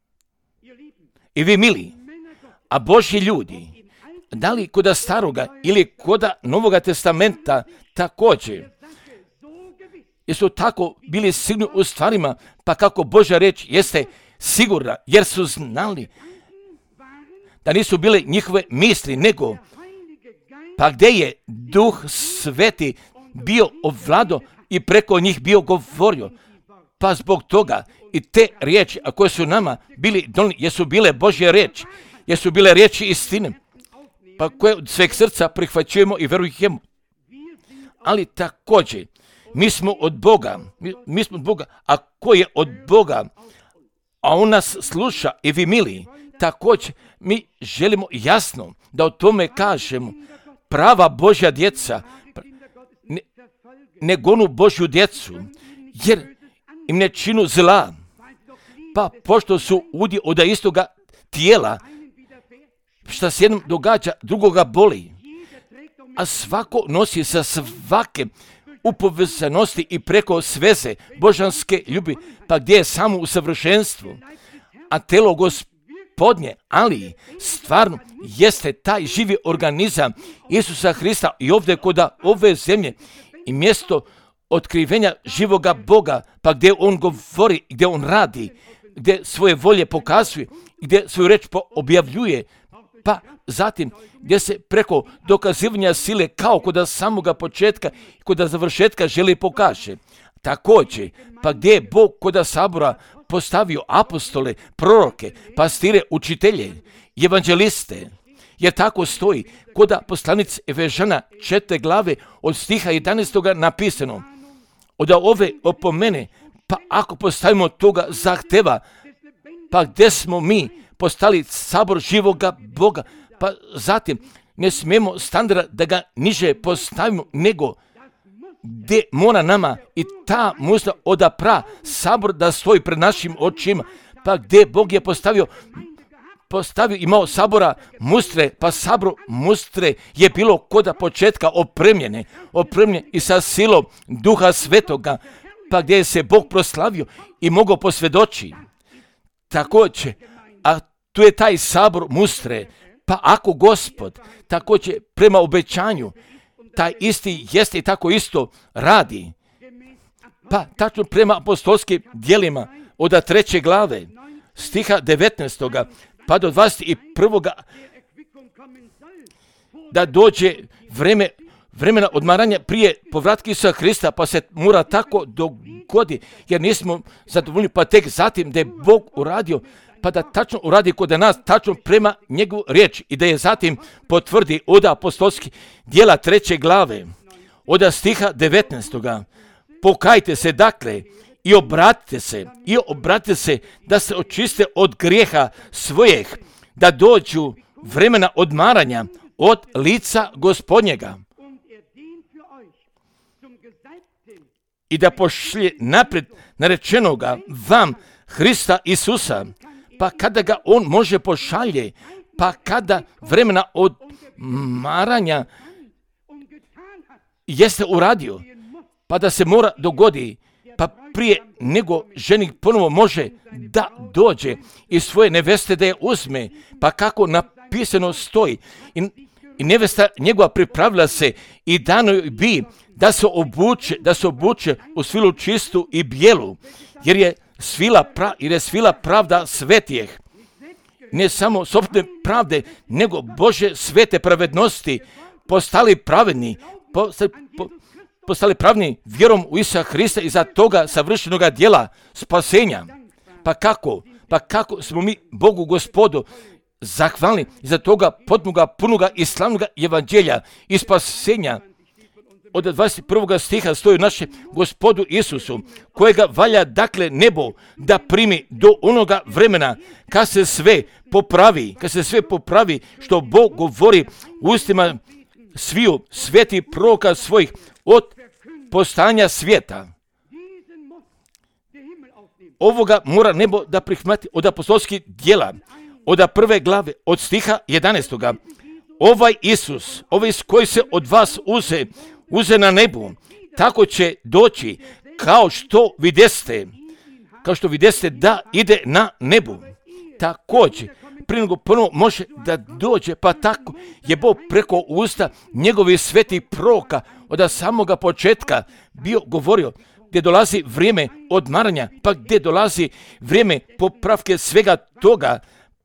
I vi mili, a Božji ljudi, da li koda staroga ili koda Novoga testamenta također, jesu tako bili sigurni u stvarima, pa kako Božja reč jeste sigurna, jer su znali da nisu bile njihove misli, nego pa gdje je Duh Sveti bio ovlado i preko njih bio govorio, pa zbog toga i te riječi, a koje su nama bili donijeli, jesu bile Božje riječi, jesu bile riječi istine, pa koje od sveg srca prihvaćujemo i verujemo. Ali također, mi smo od Boga, mi, mi smo od Boga, a ko je od Boga, a on nas sluša i vi mili, također mi želimo jasno da o tome kažemo, prava Božja djeca, ne, ne gonu Božju djecu, jer im ne činu zla. Pa pošto su udi od istoga tijela, šta se jednom događa, drugoga boli. A svako nosi sa svake upovezanosti i preko sveze božanske ljubi, pa gdje je samo u savršenstvu. A telo Gospodnje, ali stvarno jeste taj živi organizam Isusa Hrista i ovdje kod ove zemlje i mjesto otkrivenja živoga Boga, pa gdje on govori, gdje on radi, gdje svoje volje pokazuje, gdje svoju reč objavljuje, pa zatim gdje se preko dokazivanja sile kao kod samoga početka i kod završetka želi pokaže. Također, pa gdje je Bog kod sabora postavio apostole, proroke, pastire, učitelje, evanđeliste, jer tako stoji kod poslanice Efežana četvrte glave od stiha jedanaestog napisano. Od ove opomene, pa ako postavimo toga zahteva, pa gdje smo mi postali sabor živoga Boga, pa zatim ne smijemo standarda da ga niže postavimo, nego gdje mora nama i ta musla odapra sabor da stoji pred našim očima, pa gdje Bog je postavio postavio, imao sabora mustre, pa sabor mustre je bilo kod početka opremljene, opremljene i sa silom Duha Svetoga, pa gdje je se Bog proslavio i mogao posvjedoči. Također, a tu je taj sabor mustre, pa ako Gospod također prema obećanju, taj isti jeste i tako isto radi, pa tačno prema apostolskim djelima od treće glave, stiha devetnaestog pa do dvadeset prvog da dođe vreme, vremena odmaranja prije povratka Isusa Hrista, pa se mora tako dogodi, jer nismo zadovoljni, pa tek zatim da je Bog uradio, pa da tačno uradi kod nas, tačno prema njegovu riječ i da je zatim potvrdi od apostolskih djela treće glave, od stiha devetnaestog Pokajte se dakle i obratite se, i obratite se da se očiste od grijeha svojih, da dođu vremena odmaranja od lica Gospodnjega i da pošlje naprijed narečenoga vam Hrista Isusa, pa kada ga on može pošalje, pa kada vremena odmaranja jeste uradio, pa da se mora dogodi, pa prije nego ženik ponovo može da dođe i svoje neveste da je uzme, pa kako napisano stoji, i, i nevesta njegova pripravila se i dano joj bi da se obuče, da se obuče u svilu čistu i bijelu, jer je svila, pra, jer je svila pravda svetijeh. Ne samo sopstvene pravde, nego Bože svete pravednosti, postali pravedni, postali, po, postali pravedni vjerom u Isusa Hrista i za toga savršenoga djela spasenja. Pa kako? Pa kako smo mi Bogu Gospodu zahvalni za toga potpunoga, punoga i slavnoga evanđelja i spasenja. Od dvadeset prvog stiha stoji naše Gospodu Isusu, kojega valja dakle nebo da primi do onoga vremena kad se sve popravi, kad se sve popravi što Bog govori ustima sviju sveti proroka svojih od postanja svijeta. Ovoga mora nebo da prihvati od apostolskih djela, od prve glave, od stiha jedanaestog Ovaj Isus, ovaj koji se od vas uze, uze na nebu, tako će doći kao što videste, kao što videste da ide na nebu. Također, prije nego ponovo može da dođe, pa tako je Bog preko usta njegovih svetih proroka od samoga početka bio govorio gdje dolazi vrijeme odmaranja, pa gdje dolazi vrijeme popravke svega toga,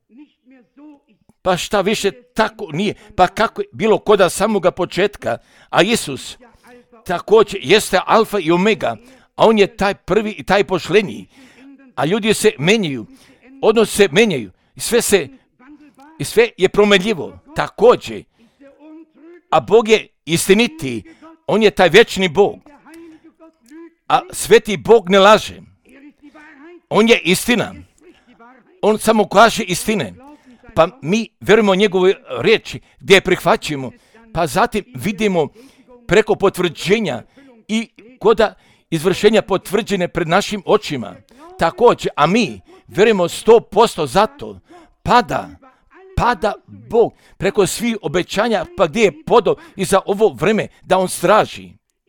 pa šta više tako nije, pa kako je bilo koda samoga početka, a Isus također jeste alfa i omega, a on je taj prvi i taj pošlenji, a ljudi se menjaju, odnos se menjaju, i sve se, i sve je promenljivo, također, a Bog je istiniti, on je taj vječni Bog, a sveti Bog ne laže, on je istina, on samo kaže istine, pa mi vjerujemo njegove riječi gdje je prihvaćamo, pa zatim vidimo preko potvrđenja i koda izvršenja potvrđene pred našim očima. Također, a mi vjerujemo sto posto zato, pada, pada Bog preko svih obećanja, pa gdje je podao i za ovo vreme da on straži.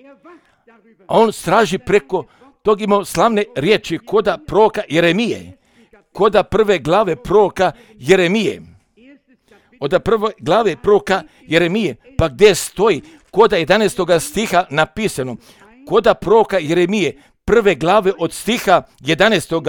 A on straži preko tog imao slavne riječi koda proroka Jeremije, koda prve glave proroka Jeremije. Od prve glave proroka Jeremije, pa gdje stoji koda jedanaestog stiha napisano, koda proroka Jeremije, prve glave od stiha jedanaestog.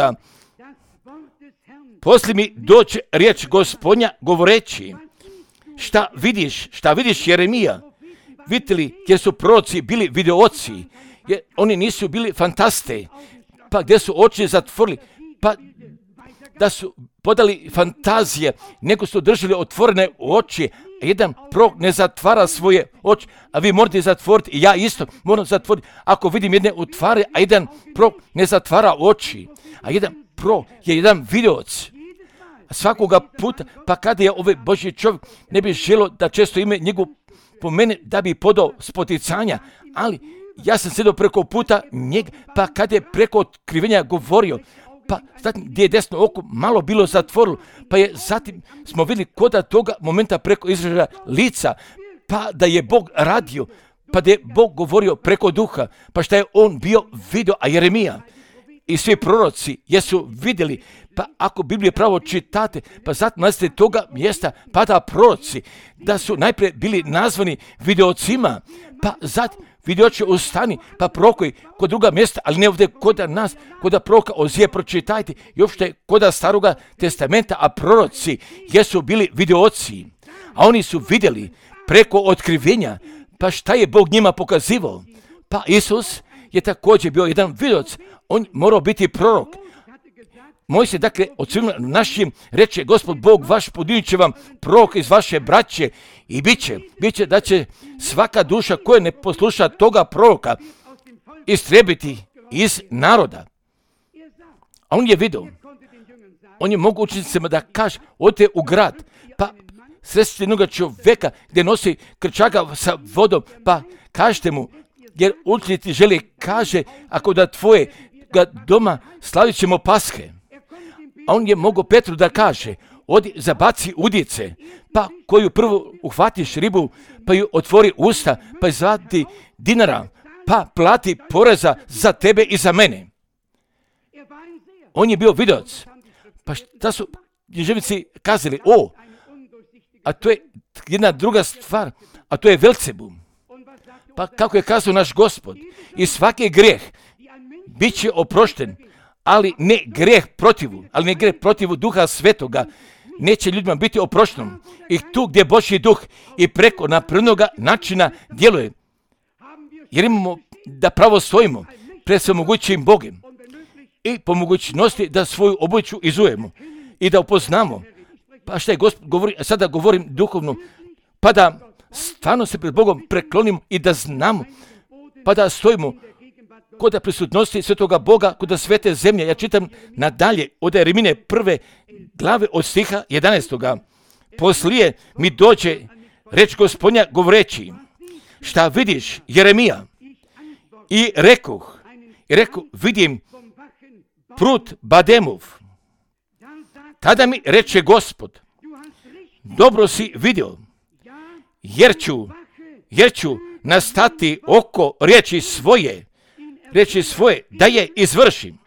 Poslije mi doće riječ Gospodnja govoreći, šta vidiš, šta vidiš Jeremija? Vidite li, jer su proroci bili videoci, jer oni nisu bili fantaste, pa gdje su oči zatvorili, pa da su podali fantazije, nego su držali otvorene oči. Jedan prorok ne zatvara svoje oči, a vi morate zatvoriti, i ja isto moram zatvoriti. Ako vidim jedne utvare, a jedan prorok ne zatvara oči, a jedan prorok je jedan videoc. Svakoga puta, pa kada je ovaj Božji čovjek, ne bi želio da često ime njegov po mene da bi podao spoticanja, ali ja sam sjedio preko puta njega, pa kada je preko otkrivenja govorio, pa zatim gdje je desno oko malo bilo zatvorilo, pa je zatim smo vidjeli koda toga momenta preko izražaja lica, pa da je Bog radio, pa da je Bog govorio preko duha, pa šta je on bio vidio, a Jeremija i svi proroci jesu vidjeli, pa ako Bibliju pravo čitate, pa zatim nalazite toga mjesta, pa da proroci, da su najprije bili nazvani videocima, pa zatim videoće ustani, pa prorokovi kod druga mjesta, ali ne ovdje koda nas, koda proroka Ozije pročitajte, i uopšte koda staroga testamenta, a proroci jesu bili videoci, a oni su vidjeli preko otkrivenja, pa šta je Bog njima pokazivao? Pa Isus je također bio jedan videoc, on morao biti prorok. Moj se dakle od svima našim reče, Gospod Bog vaš podinit će vam prorok iz vaše braće i bit će, bit će da će svaka duša koja ne posluša toga proroka istrebiti iz naroda. A on je vidio, on je mogu učenicima da kaže, odite u grad, pa sresti jednoga čovjeka gdje nosi krčaga sa vodom, pa kažete mu, jer učenici žele, kaže, ako da tvoje ga doma slavit ćemo Pashe. A on je mogao Petru da kaže, odi zabaci udice, pa koju prvo uhvatiš ribu, pa ju otvori usta, pa izvadi dinara, pa plati poreza za tebe i za mene. On je bio videoc. Pa šta su književnici kazali? O, a to je jedna druga stvar, a to je Velcebum. Pa kako je kazao naš Gospod, i svaki grijeh bit će oprošten, ali ne grijeh protivu, ali ne grijeh protivu Duha Svetoga, neće ljudima biti oproštenom. I tu gdje Božji duh i preko napravljenoga načina djeluje, jer imamo da pravo stojimo pred svemogućim Bogom i po mogućnosti da svoju obuću izujemo i da upoznamo. Pa šta je Gospod govori, sada govorim duhovno, pa da stvarno se pred Bogom preklonimo i da znamo, pa da stojimo kod prisutnosti svetoga Boga, kod svete zemlje. Ja čitam nadalje od Jeremine prve glave od stiha jedanaestog. Poslije mi dođe reč Gospodnja govoreći, šta vidiš Jeremija? I rekoh, i rekoh, vidim prut Bademov. Tada mi reče Gospod, dobro si vidio, jer ću, jer ću nastati oko riječi svoje, riječi svoje, da je izvršim.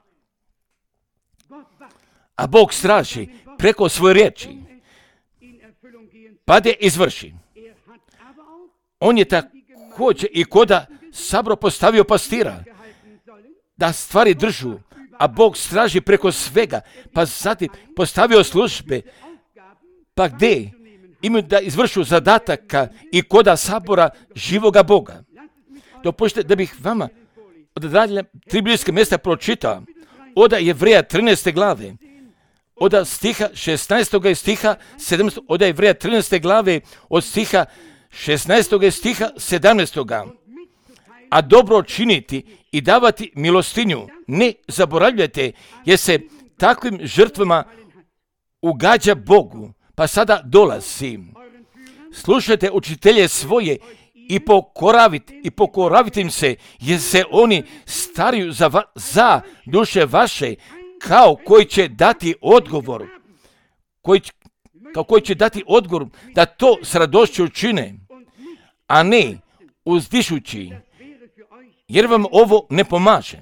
A Bog straži preko svoje riječi, pa da je izvrši. On je također i koda sabro postavio pastira, da stvari držu, a Bog straži preko svega, pa zatim postavio službe, pa gdje imaju da izvršu zadataka i koda sabora živoga Boga. Dopustite da bih vama od dalje tri biblijske mjesta pročitao, od Jevreja trinaeste glave, od stiha šesnaestog i stiha sedamnaestog, od Jevreja trinaeste glave, od stiha šesnaestog i stiha sedamnaestog. A dobro činiti i davati milostinju ne zaboravljajte, jer se takvim žrtvama ugađa Bogu. Pa sada dolazi. Slušajte učitelje svoje i pokoraviti, i pokoraviti im se, jer se oni stariju za, va, za duše vaše, kao koji će dati odgovor, koji, kao koji će dati odgovor da to s radošću čine, a ne uzdišući, jer vam ovo ne pomaže.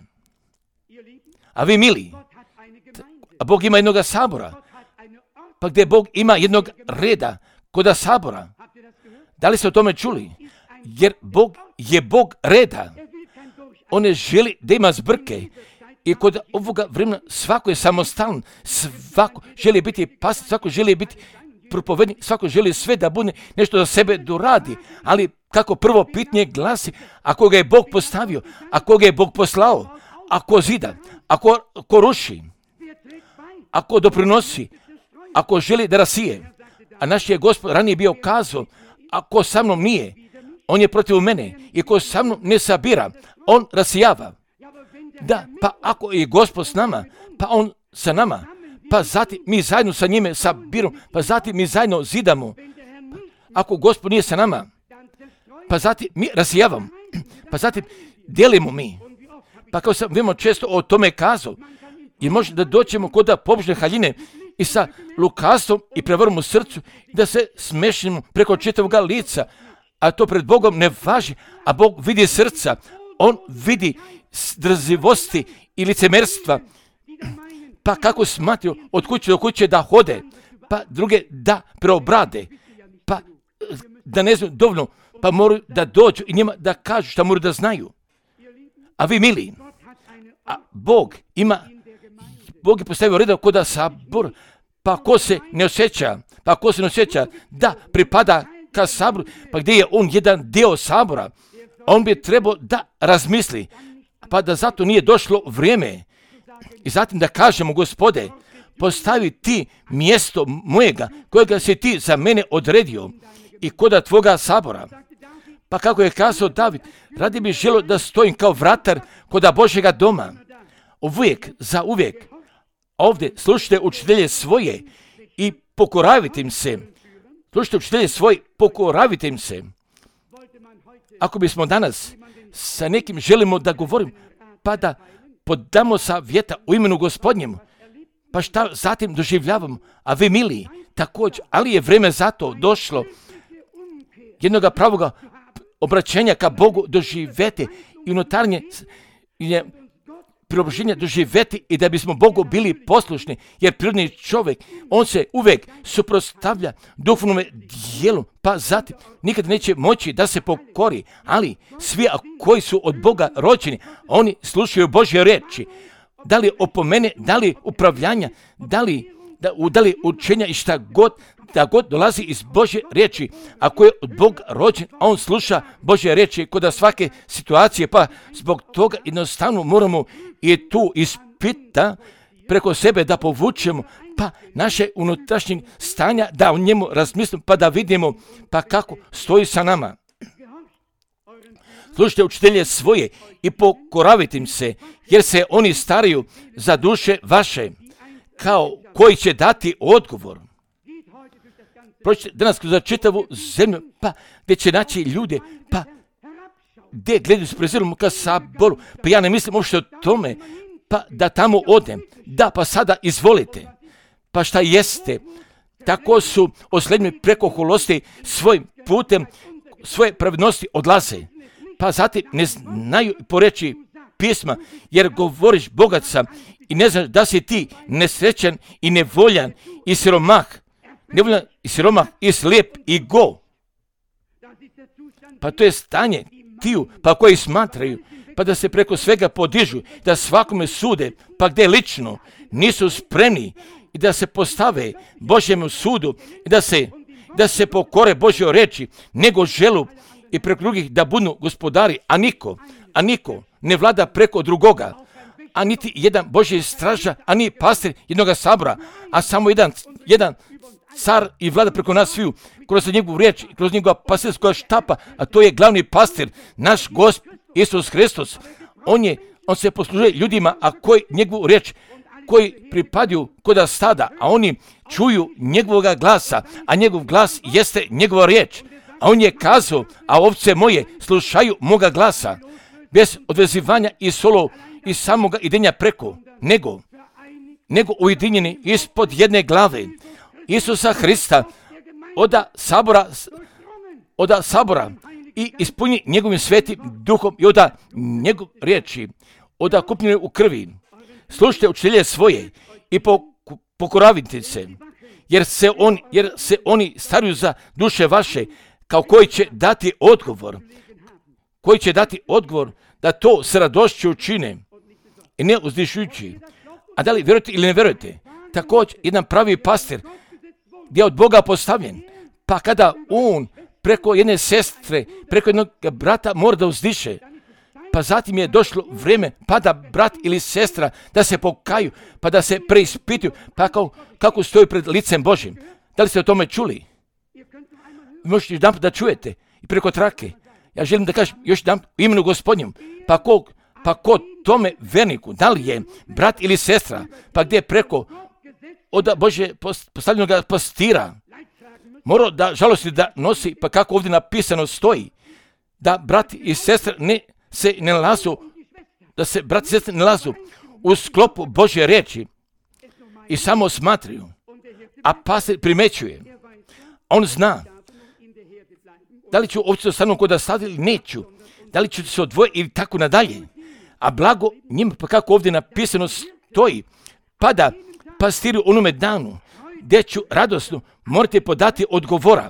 A vi mili, a Bog ima jednoga sabora, pa gdje Bog ima jednog reda koda sabora. Da li ste o tome čuli? Jer Bog je Bog reda. On ne želi da ima zbrke. I kod ovoga vremena svako je samostalan, svako želi biti pastor, svako želi biti propovednik, svako želi sve da bude nešto za sebe doradi. Ali kako prvo pitanje glasi, ako ga je Bog postavio, ako ga je Bog poslao, ako zida, ako, ako ruši, ako doprinosi, ako želi da rasije. A naš je Gospod ranije bio kazao, ako sa mnom nije, on je protiv mene. I ko sa mnom ne sabira, on rasijava. Da, pa ako je Gospod s nama, pa on sa nama, pa zatim mi zajedno sa njime sabirom, pa zatim mi zajedno zidamo. Pa ako Gospod nije sa nama, pa zatim mi rasijavamo, pa zatim dijelimo mi. Pa kao sam vemo često o tome kazao, i može da doćemo kod da pobožne haljine i sa lukavstvom i prevarom u srcu, da se smešimo preko čitavoga lica, a to pred Bogom ne važi, a Bog vidi srca, on vidi drzivosti i licemerstva, pa kako smatraju od kuće do kuće da hode, pa druge da preobrade, pa da ne znaju dovoljno, pa moraju da dođu i njima da kažu šta moraju da znaju. A vi mili, a Bog ima, Bog je postavio reda koda sabor, pa ko se ne osjeća, pa ko se ne osjeća da pripada ka saboru, pa gdje je on jedan dio sabora, on bi trebao da razmisli, pa da zato nije došlo vrijeme. I zatim da kažemo, Gospode, postavi ti mjesto mojega, kojega si ti za mene odredio i koda tvoga sabora. Pa kako je kazao David, radi bi želo da stojim kao vratar koda Božjega doma. Uvijek, za uvijek. Ovdje slušajte učitelje svoje i pokoravite im se. Slušajte učitelje svoje, pokoravite im se. Ako bismo danas sa nekim želimo da govorim, pa da podamo savjeta u imenu Gospodnjemu, pa šta zatim doživljavamo, a vi mili, također, ali je vrijeme za to došlo jednoga pravoga obraćenja ka Bogu doživjeti i unutarnje preobraženja doživjeti i da bismo Bogu bili poslušni, jer prirodni čovjek, on se uvijek suprotstavlja duhovnome dijelu, pa zatim nikad neće moći da se pokori, ali svi koji su od Boga rođeni, oni slušaju Božje riječi, da li opomene, da li upravljanja, da li, da, da li učenja i šta god, da god dolazi iz Božje riječi. Ako je od Boga rođen, a on sluša Božje riječi kod svake situacije, pa zbog toga jednostavno moramo i tu ispita preko sebe da povučemo, pa naše unutrašnjeg stanja da o njemu razmislimo, pa da vidimo pa kako stoji sa nama. Slušajte učitelje svoje i pokoravite im se, jer se oni staraju za duše vaše, kao koji će dati odgovor. Prođite danas za čitavu zemlju, pa gdje će naći ljude, pa gdje gledaju s prezirom ka saboru, pa ja ne mislim uopšte o tome, pa da tamo odem, da pa sada izvolite, pa šta jeste, tako su oslednji preko holosti svojim putem, svoje pravednosti odlaze, pa zatim ne znaju poreći pisma, jer govoriš bogat sam i ne znaš da si ti nesrećan i nevoljan i siromah, nevoljan i siromah i slijep i go. Pa to je stanje tiju, pa koji smatraju, pa da se preko svega podižu, da svakome sude, pa gdje lično nisu spremni i da se postave Božjemu sudu i da se, da se pokore Božjoj reči, nego želu i preko drugih da budu gospodari, a niko, a niko ne vlada preko drugoga, a niti jedan Božji straža, a ni pastir jednoga sabora, a samo jedan, jedan car i vlada preko nas sviju, kroz njegovu riječ i kroz njegova pastirskog štapa, a to je glavni pastir, naš Gospod Isus Hristos. On je, on se poslužuje ljudima, a koji njegovu riječ, koji pripadaju koda stada, a oni čuju njegovog glasa, a njegov glas jeste njegova riječ, a A on je kazao, a ovce moje slušaju moga glasa, bez odvezivanja i solo i samoga idenja preko, nego, nego ujedinjeni ispod jedne glave, Isusa Hrista, oda sabora, oda sabora i ispuni njegovim svetim duhom i oda njegov riječi, oda kupljene u krvi. Slušajte učitelje svoje i pokoravite se, jer se, on, jer se oni staruju za duše vaše, kao koji će dati odgovor, koji će dati odgovor da to s radošću učine i ne uzdišujući. A da li vjerujete ili ne vjerujete? Također, jedan pravi pastir gdje je od Boga postavljen, pa kada on preko jedne sestre, preko jednog brata mora da uzdiše, pa zatim je došlo vrijeme pa da brat ili sestra da se pokaju, pa da se preispituju, pa kako, kako stoji pred licem Božim. Da li ste o tome čuli? Možete još jedan da čujete i preko trake. Ja želim da kažem još jedan u imenu Gospodnjem, pa ko, pa ko tome verniku, da li je brat ili sestra, pa gdje preko od Bože postavljenog pastira, mora da žalosti da nosi, pa kako ovdje napisano stoji, da brat i sestra ne se ne nalazu, da se brat i sestra ne nalazu u sklopu Božje riječi i samo smatraju, a pastir primećuje. On zna da li ću ovdje ostanu kod da stadi ili neću, da li ću se odvojiti ili tako nadalje. A blago njima, pa kako ovdje napisano stoji, pa da pastiri onome danu, gdje ću radosno morate podati odgovora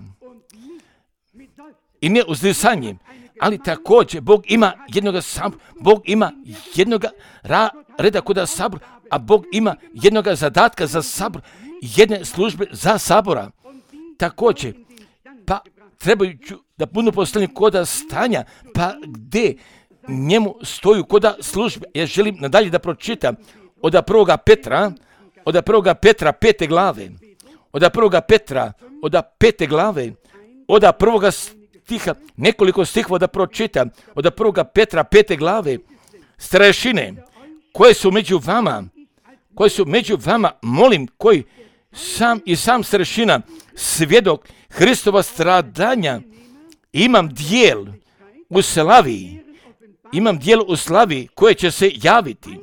i ne uzdisanjem, ali također Bog ima jednoga sabora, Bog ima jednoga ra, reda kod sabora, a Bog ima jednoga zadatka za sabor, jedne službe za sabora. Također, pa trebaju da budu postavljeni koda stanja, pa gdje njemu stoju koda službe. Ja želim nadalje da pročitam od prvoga Petra, od prvoga Petra pete glave, od prvoga Petra, od pete glave, od prvoga stiha, nekoliko stihova da pročitam, od prvoga Petra pete glave, starešine koje su među vama, koje su među vama, molim, koji sam i sam starešina, svjedok Hristova stradanja, imam dijel u slavi, imam dijel u slavi koje će se javiti.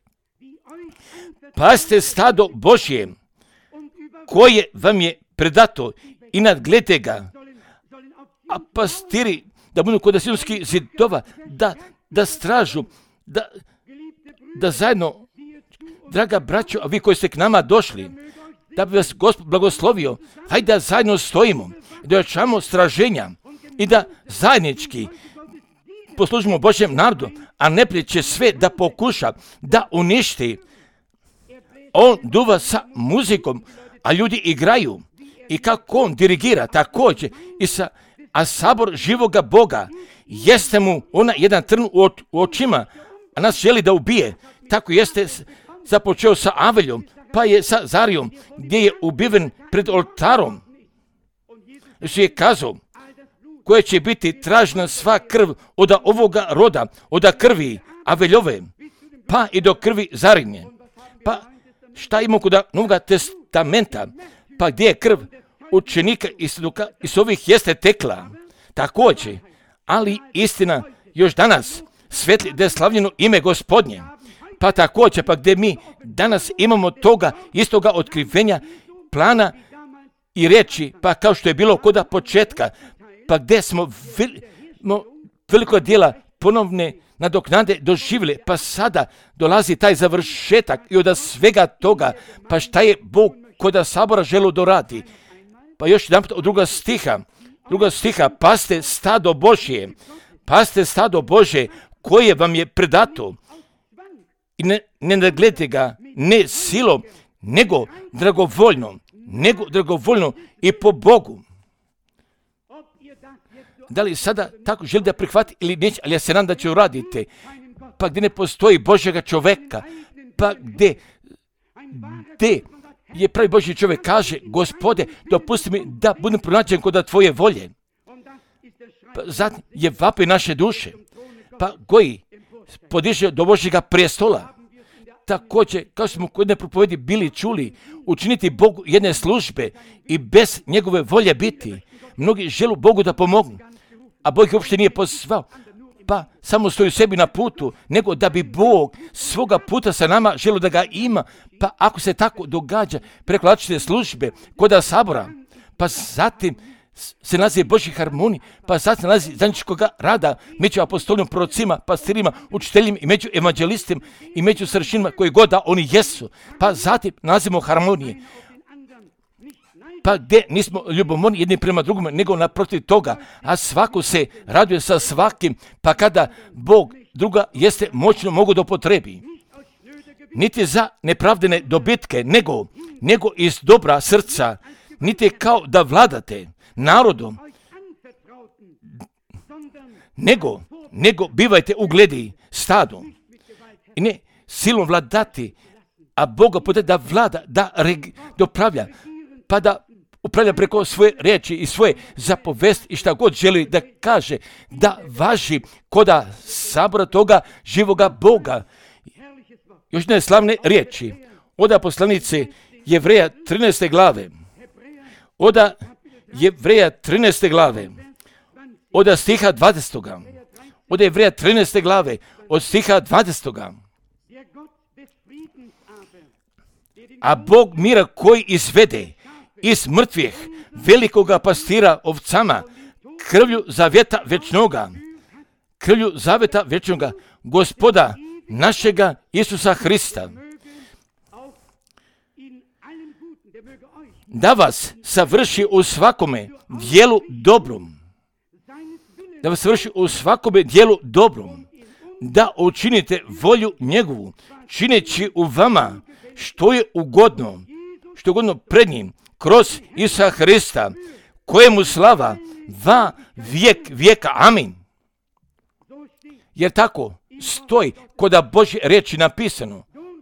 Pazite stado Božje, koje vam je predato i nadgledajte ga, a pastiri da budu kod Sionskih zidova, da, da stražu, da, da zajedno, draga braćo, a vi koji ste k nama došli, da bi vas Gospod blagoslovio, hajde da zajedno stojimo, da ojačamo straženja i da zajednički poslužimo Božjem narodu, a neprijatelj će sve da pokuša da uništi. On duva sa muzikom, a ljudi igraju. I kako on dirigira također, i sa, a sabor živoga Boga jeste mu ona jedan trn u, o, u očima, a nas želi da ubije. Tako jeste započeo sa Aveljom, pa je sa Zarijom, gdje je ubiven pred oltarom. Isus je kazao, koje će biti tražna sva krv od ovoga roda, od krvi Aveljove, pa i do krvi Zarinje. Pa šta imamo kod Novoga testamenta, pa gdje je krv učenika i svjedoka iz ovih jeste tekla. Također, ali istina još danas svetli da je slavljeno ime Gospodnje. Pa također, pa gdje mi danas imamo toga istoga otkrivenja, plana i reći, pa kao što je bilo koda početka, pa gdje smo vel, veliko dijela ponovne nadoknade doživjeli, pa sada dolazi taj završetak i od svega toga, pa šta je Bog koda sabora želio dorati. Pa još jedan od druga stiha, druga stiha, paste stado Božje, paste stado Božje koje vam je predato i ne, ne nagledajte ga ne silom, nego dragovoljno, nego dragovoljno i po Bogu. Da li sada tako želi da prihvati ili neće, ali ja se nadam da će uraditi. Pa gdje ne postoji Božjega čoveka, pa gdje, gdje je pravi Božji čovjek, kaže, Gospode, dopusti mi da budem pronađen kod tvoje volje. Pa zatim je vapaj naše duše, pa koji podiže do Božjega prijestola. Također, kao smo kod jedne propovedi bili čuli, učiniti Bogu jedne službe i bez njegove volje biti. mnogi žele Bogu da pomognu, a Bog ih uopšte nije pozvao, pa samo stoji sebi na putu, nego da bi Bog svoga puta sa nama želio da ga ima, pa ako se tako događa preko različite službe, kod sabora, pa zatim se nalazi Božji harmonij, pa zatim se nalazi zajedničkog rada među apostolima, prorocima, pastirima, učiteljima i među evanđelistima i među starešinama koji god da oni jesu, pa zatim nalazimo harmonije. Pa gdje nismo ljubomorni jedni prema drugome, nego naprotiv toga, a svako se raduje sa svakim, pa kada Bog druga jeste moćno mogu da upotrebi. Niti za nepravdene dobitke, nego, nego iz dobra srca, niti kao da vladate narodom, nego, nego bivajte ugledi stadu i ne silom vladati, a Boga puta da vlada, da, reg, da upravlja, pa da upravlja preko svoje riječi i svoje zapovesti i šta god želi da kaže, da važi koda sabora toga živoga Boga. Još ne slavne riječi, oda poslanice Jevreja trinaeste glave, oda Jevreja trinaeste glave, oda stiha dvadesetoga, oda Jevreja trinaeste glave, od stiha dvadesetoga. A Bog mira koji izvede iz mrtvih velikoga pastira ovcama, krvlju zavjeta večnoga, krvlju zavjeta večnoga, Gospoda našega Isusa Hrista, da vas savrši u svakome dijelu dobrom, da vas savrši u svakome dijelu dobrom, da učinite volju njegovu, čineći u vama što je ugodno, što je ugodno pred njim, kroz Isusa Hrista, kojemu slava va vijek vijeka. Amin. Jer tako stoji koda Božje riječi napisano.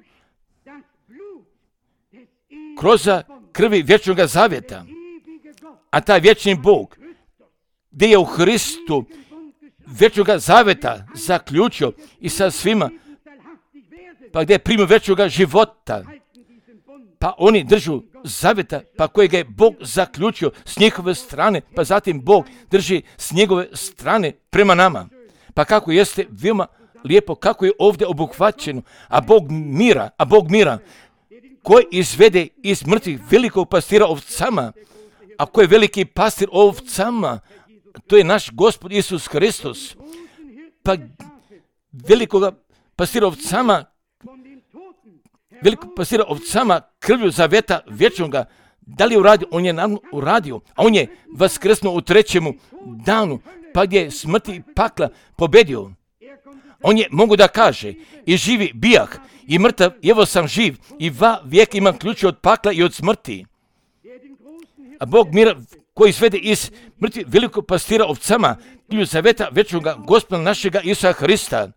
Kroz krvi vječnog zavjeta, a taj vječni Bog, gdje je u Hristu vječnog zavjeta zaključio i sa svima, pa gdje je primio vječnog života, pa oni držu zavjeta, pa kojega je Bog zaključio s njihove strane, pa zatim Bog drži s njegove strane prema nama. Pa kako jeste veoma lijepo, kako je ovdje obuhvaćeno, a Bog mira, a Bog mira, koji izvede iz mrtvih velikog pastira ovcama, a koji je veliki pastir ovcama, to je naš Gospod Isus Hristos. Pa velikoga pastira ovcama, velikog pastira ovcama, krvlju zavjeta vječnoga, da li je uradio? On je nam uradio, a on je vaskrsnuo u trećemu danu, pa gdje je smrti i pakla pobedio. On je mogu da kaže, i živi bijah, i mrtav, evo sam živ, i va vijek imam ključe od pakla i od smrti. A Bog mira koji svede iz mrtvi velikog pastira ovcama, krvlju zavjeta večnoga Gospoda našega Isusa Hrista,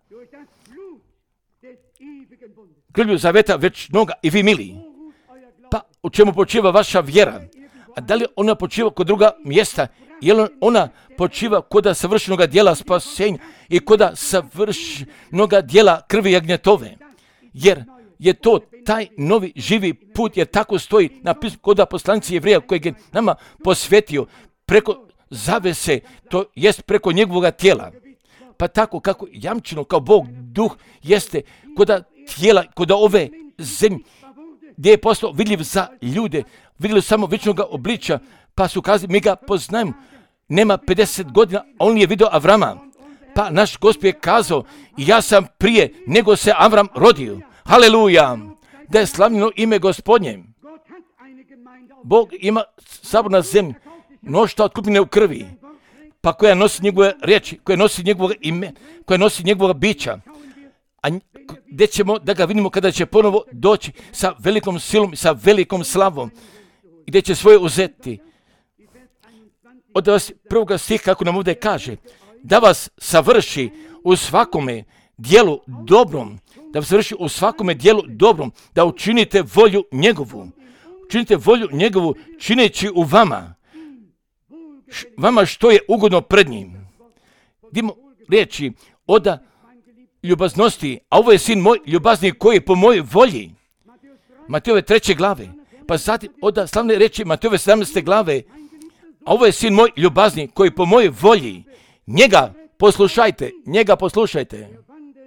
krvlju zavjeta večnoga i vi mili. Pa u čemu počiva vaša vjera? A da li ona počiva kod druga mjesta? Je li ona počiva kod savršenoga dijela spasenja i kod savršenoga dijela krvi jagnjetove? Jer je to taj novi živi put, jer tako stoji napisano kod poslanici Jevreja kojeg je nama posvetio preko zavese, to jest preko njegovog tijela. Pa tako kako jamčino kao Bog duh jeste kod tijela, kod ove zemlje, gdje je postao vidljiv za ljude, vidjeli samo večnog obličja, pa su kazali, mi ga poznajemo, nema pedeset godina, a on je vidio Avrama. Pa naš Gospod je kazao, ja sam prije nego se Avram rodio. Haleluja! Da je slavljeno ime Gospodnje. Bog ima sabor na zemlji, mnoštvo otkupljene u krvi, pa koja nosi njegove riječi, koja nosi njegovog ime, koja nosi njegovog bića. A gdje ćemo da ga vidimo kada će ponovo doći sa velikom silom, sa velikom slavom, gdje će svoje uzeti. Od vas prvoga stiha, kako nam ovdje kaže, da vas savrši u svakome dijelu dobrom, da vas savrši u svakome dijelu dobrom, da učinite volju njegovu. Učinite volju njegovu, čineći u vama, š, vama što je ugodno pred njim. Dimo riječi oda ljubaznosti, a ovo je sin moj ljubazni koji je po mojoj volji. Matejove treće glave, pa zatim oda slavne riječi Matejove sedamnaeste glave, A ovo je sin moj ljubazni koji po mojoj volji, njega poslušajte, njega poslušajte.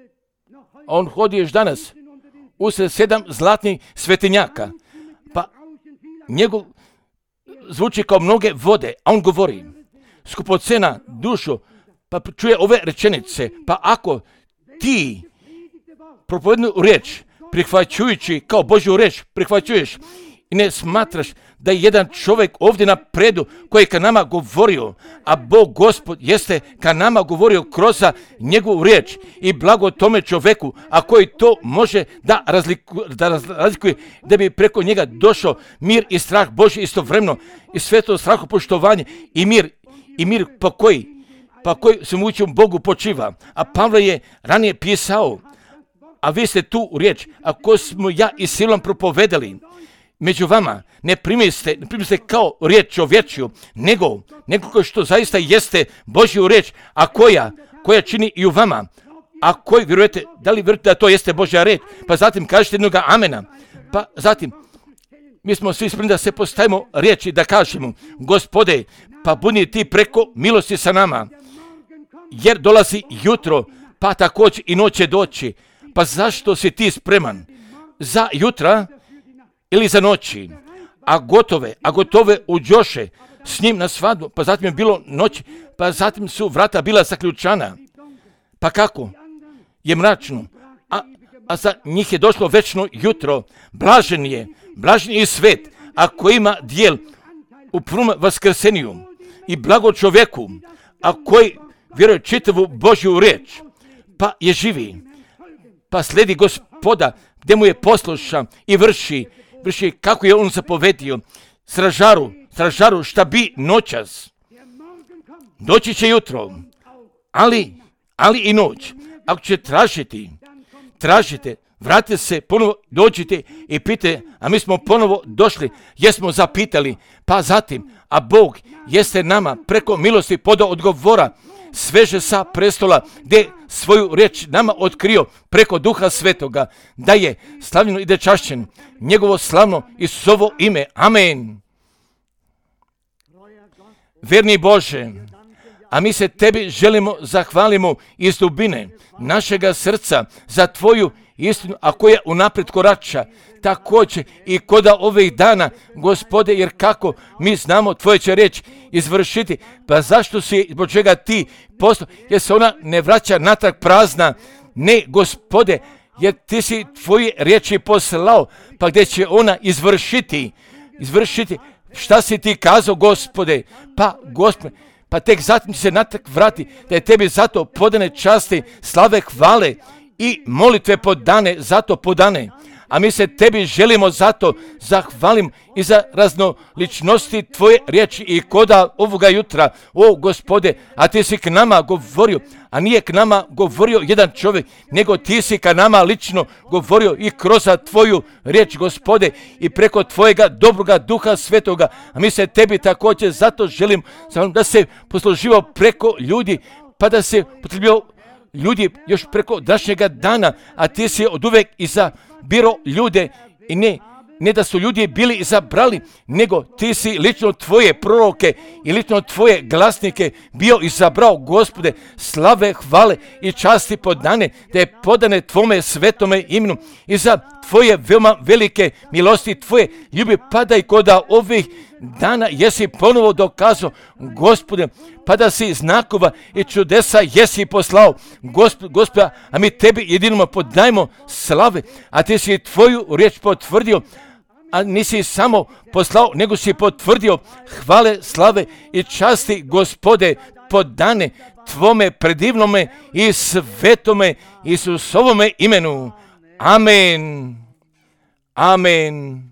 On hodi još danas usred sedam zlatnih svetinjaka, pa njegov zvuči kao mnoge vode, a on govori, skupocena dušo, pa čuje ove rečenice, pa ako ti propovednu riječ prihvaćujući kao Božju riječ prihvaćuješ i ne smatraš da je jedan čovjek ovdje na predu koji je ka nama govorio, a Bog Gospod jeste ka nama govorio kroz njegovu riječ i blago tome čovjeku, a koji to može da, razliku, da razlikuje, da bi preko njega došao mir i strah Božji istovremeno i sve to strahopoštovanje i mir, i mir po koji, pa koji svemogućem Bogu počiva. A Pavle je ranije pisao, a vi ste tu riječ, ako smo ja i silom propovedali među vama, ne primiste, ne primiste kao riječ čovječju, nego, nego što zaista jeste Božju riječ, a koja, koja čini i u vama. A koji vjerujete, da li vjerujete da to jeste Božja riječ? Pa zatim kažete jednoga amena. Pa zatim, mi smo svi spremni da se postavimo riječi, da kažemo, Gospode, pa budi ti preko milosti sa nama, jer dolazi jutro, pa također i noć će doći. Pa zašto si ti spreman za jutra ili za noći, a gotove, a gotove uđoše s njim na svadbu, pa zatim je bilo noć, pa zatim su vrata bila zaključana. Pa kako? Je mračno, a, a za njih je došlo večno jutro. Blažen je, blažen je i svet, ako ima dijel u prvom vaskrseniju i blago čovjeku, a koji vjeruje čitavu Božju riječ, pa je živi, pa sledi Gospoda, gdje mu je poslušan i vrši, vrši kako je on zapovedio, stražaru, stražaru šta bi noćas. Doći će jutro, ali, ali i noć. Ako će tražiti, tražite, vratite se, ponovo dođite i pitajte, a mi smo ponovo došli, jesmo zapitali, pa zatim, a Bog jeste nama preko milosti podao odgovora, sveže sa prestola, gdje svoju riječ nama otkrio preko Duha Svetoga, da je slavljeno i dečašćen njegovo slavno Isusovo ime. Amen. Verni Bože, a mi se tebi želimo zahvalimo iz dubine našega srca za tvoju istinu, a koja unaprijed korača, također i koda ovih dana, Gospode, jer kako mi znamo tvoje će riječ izvršiti, pa zašto si, zbog čega ti poslao, jer se ona ne vraća natrag prazna, ne, Gospode, jer ti si tvoje riječi poslao, pa gdje će ona izvršiti, izvršiti, šta si ti kazao, Gospode, pa Gospode, pa tek zatim se natrag vrati, da je tebi zato podane časti, slave, hvale i molitve podane, zato podane. A mi se tebi želimo zato zahvalim i za raznoličnosti tvoje riječi i koda ovoga jutra, o Gospode, a ti si k nama govorio, a nije k nama govorio jedan čovjek, nego ti si ka nama lično govorio i kroz tvoju riječ, Gospode, i preko tvojega dobroga Duha Svetoga. A mi se tebi također zato želim da se posluživao preko ljudi, pa da se potrebio ljudi još preko današnjega dana, a ti si od uvek izabiro ljude i ne, ne da su ljudi bili izabrali, nego ti si lično tvoje proroke i lično tvoje glasnike bio izabrao, Gospode, slave, hvale i časti podane, da je podane tvome svetome imenu i za tvoje veoma velike milosti, tvoje ljubi padaj koda ovih dana jesi ponovo dokazao, Gospode, pa da si znakova i čudesa jesi poslao, Gospod, Gospoda, a mi tebi jedinoma podajmo slave, a ti si tvoju riječ potvrdio, a nisi samo poslao, nego si potvrdio, hvale, slave i časti, Gospode, podane tvome predivnome i svetome Isusovome imenu. Amen. Amen.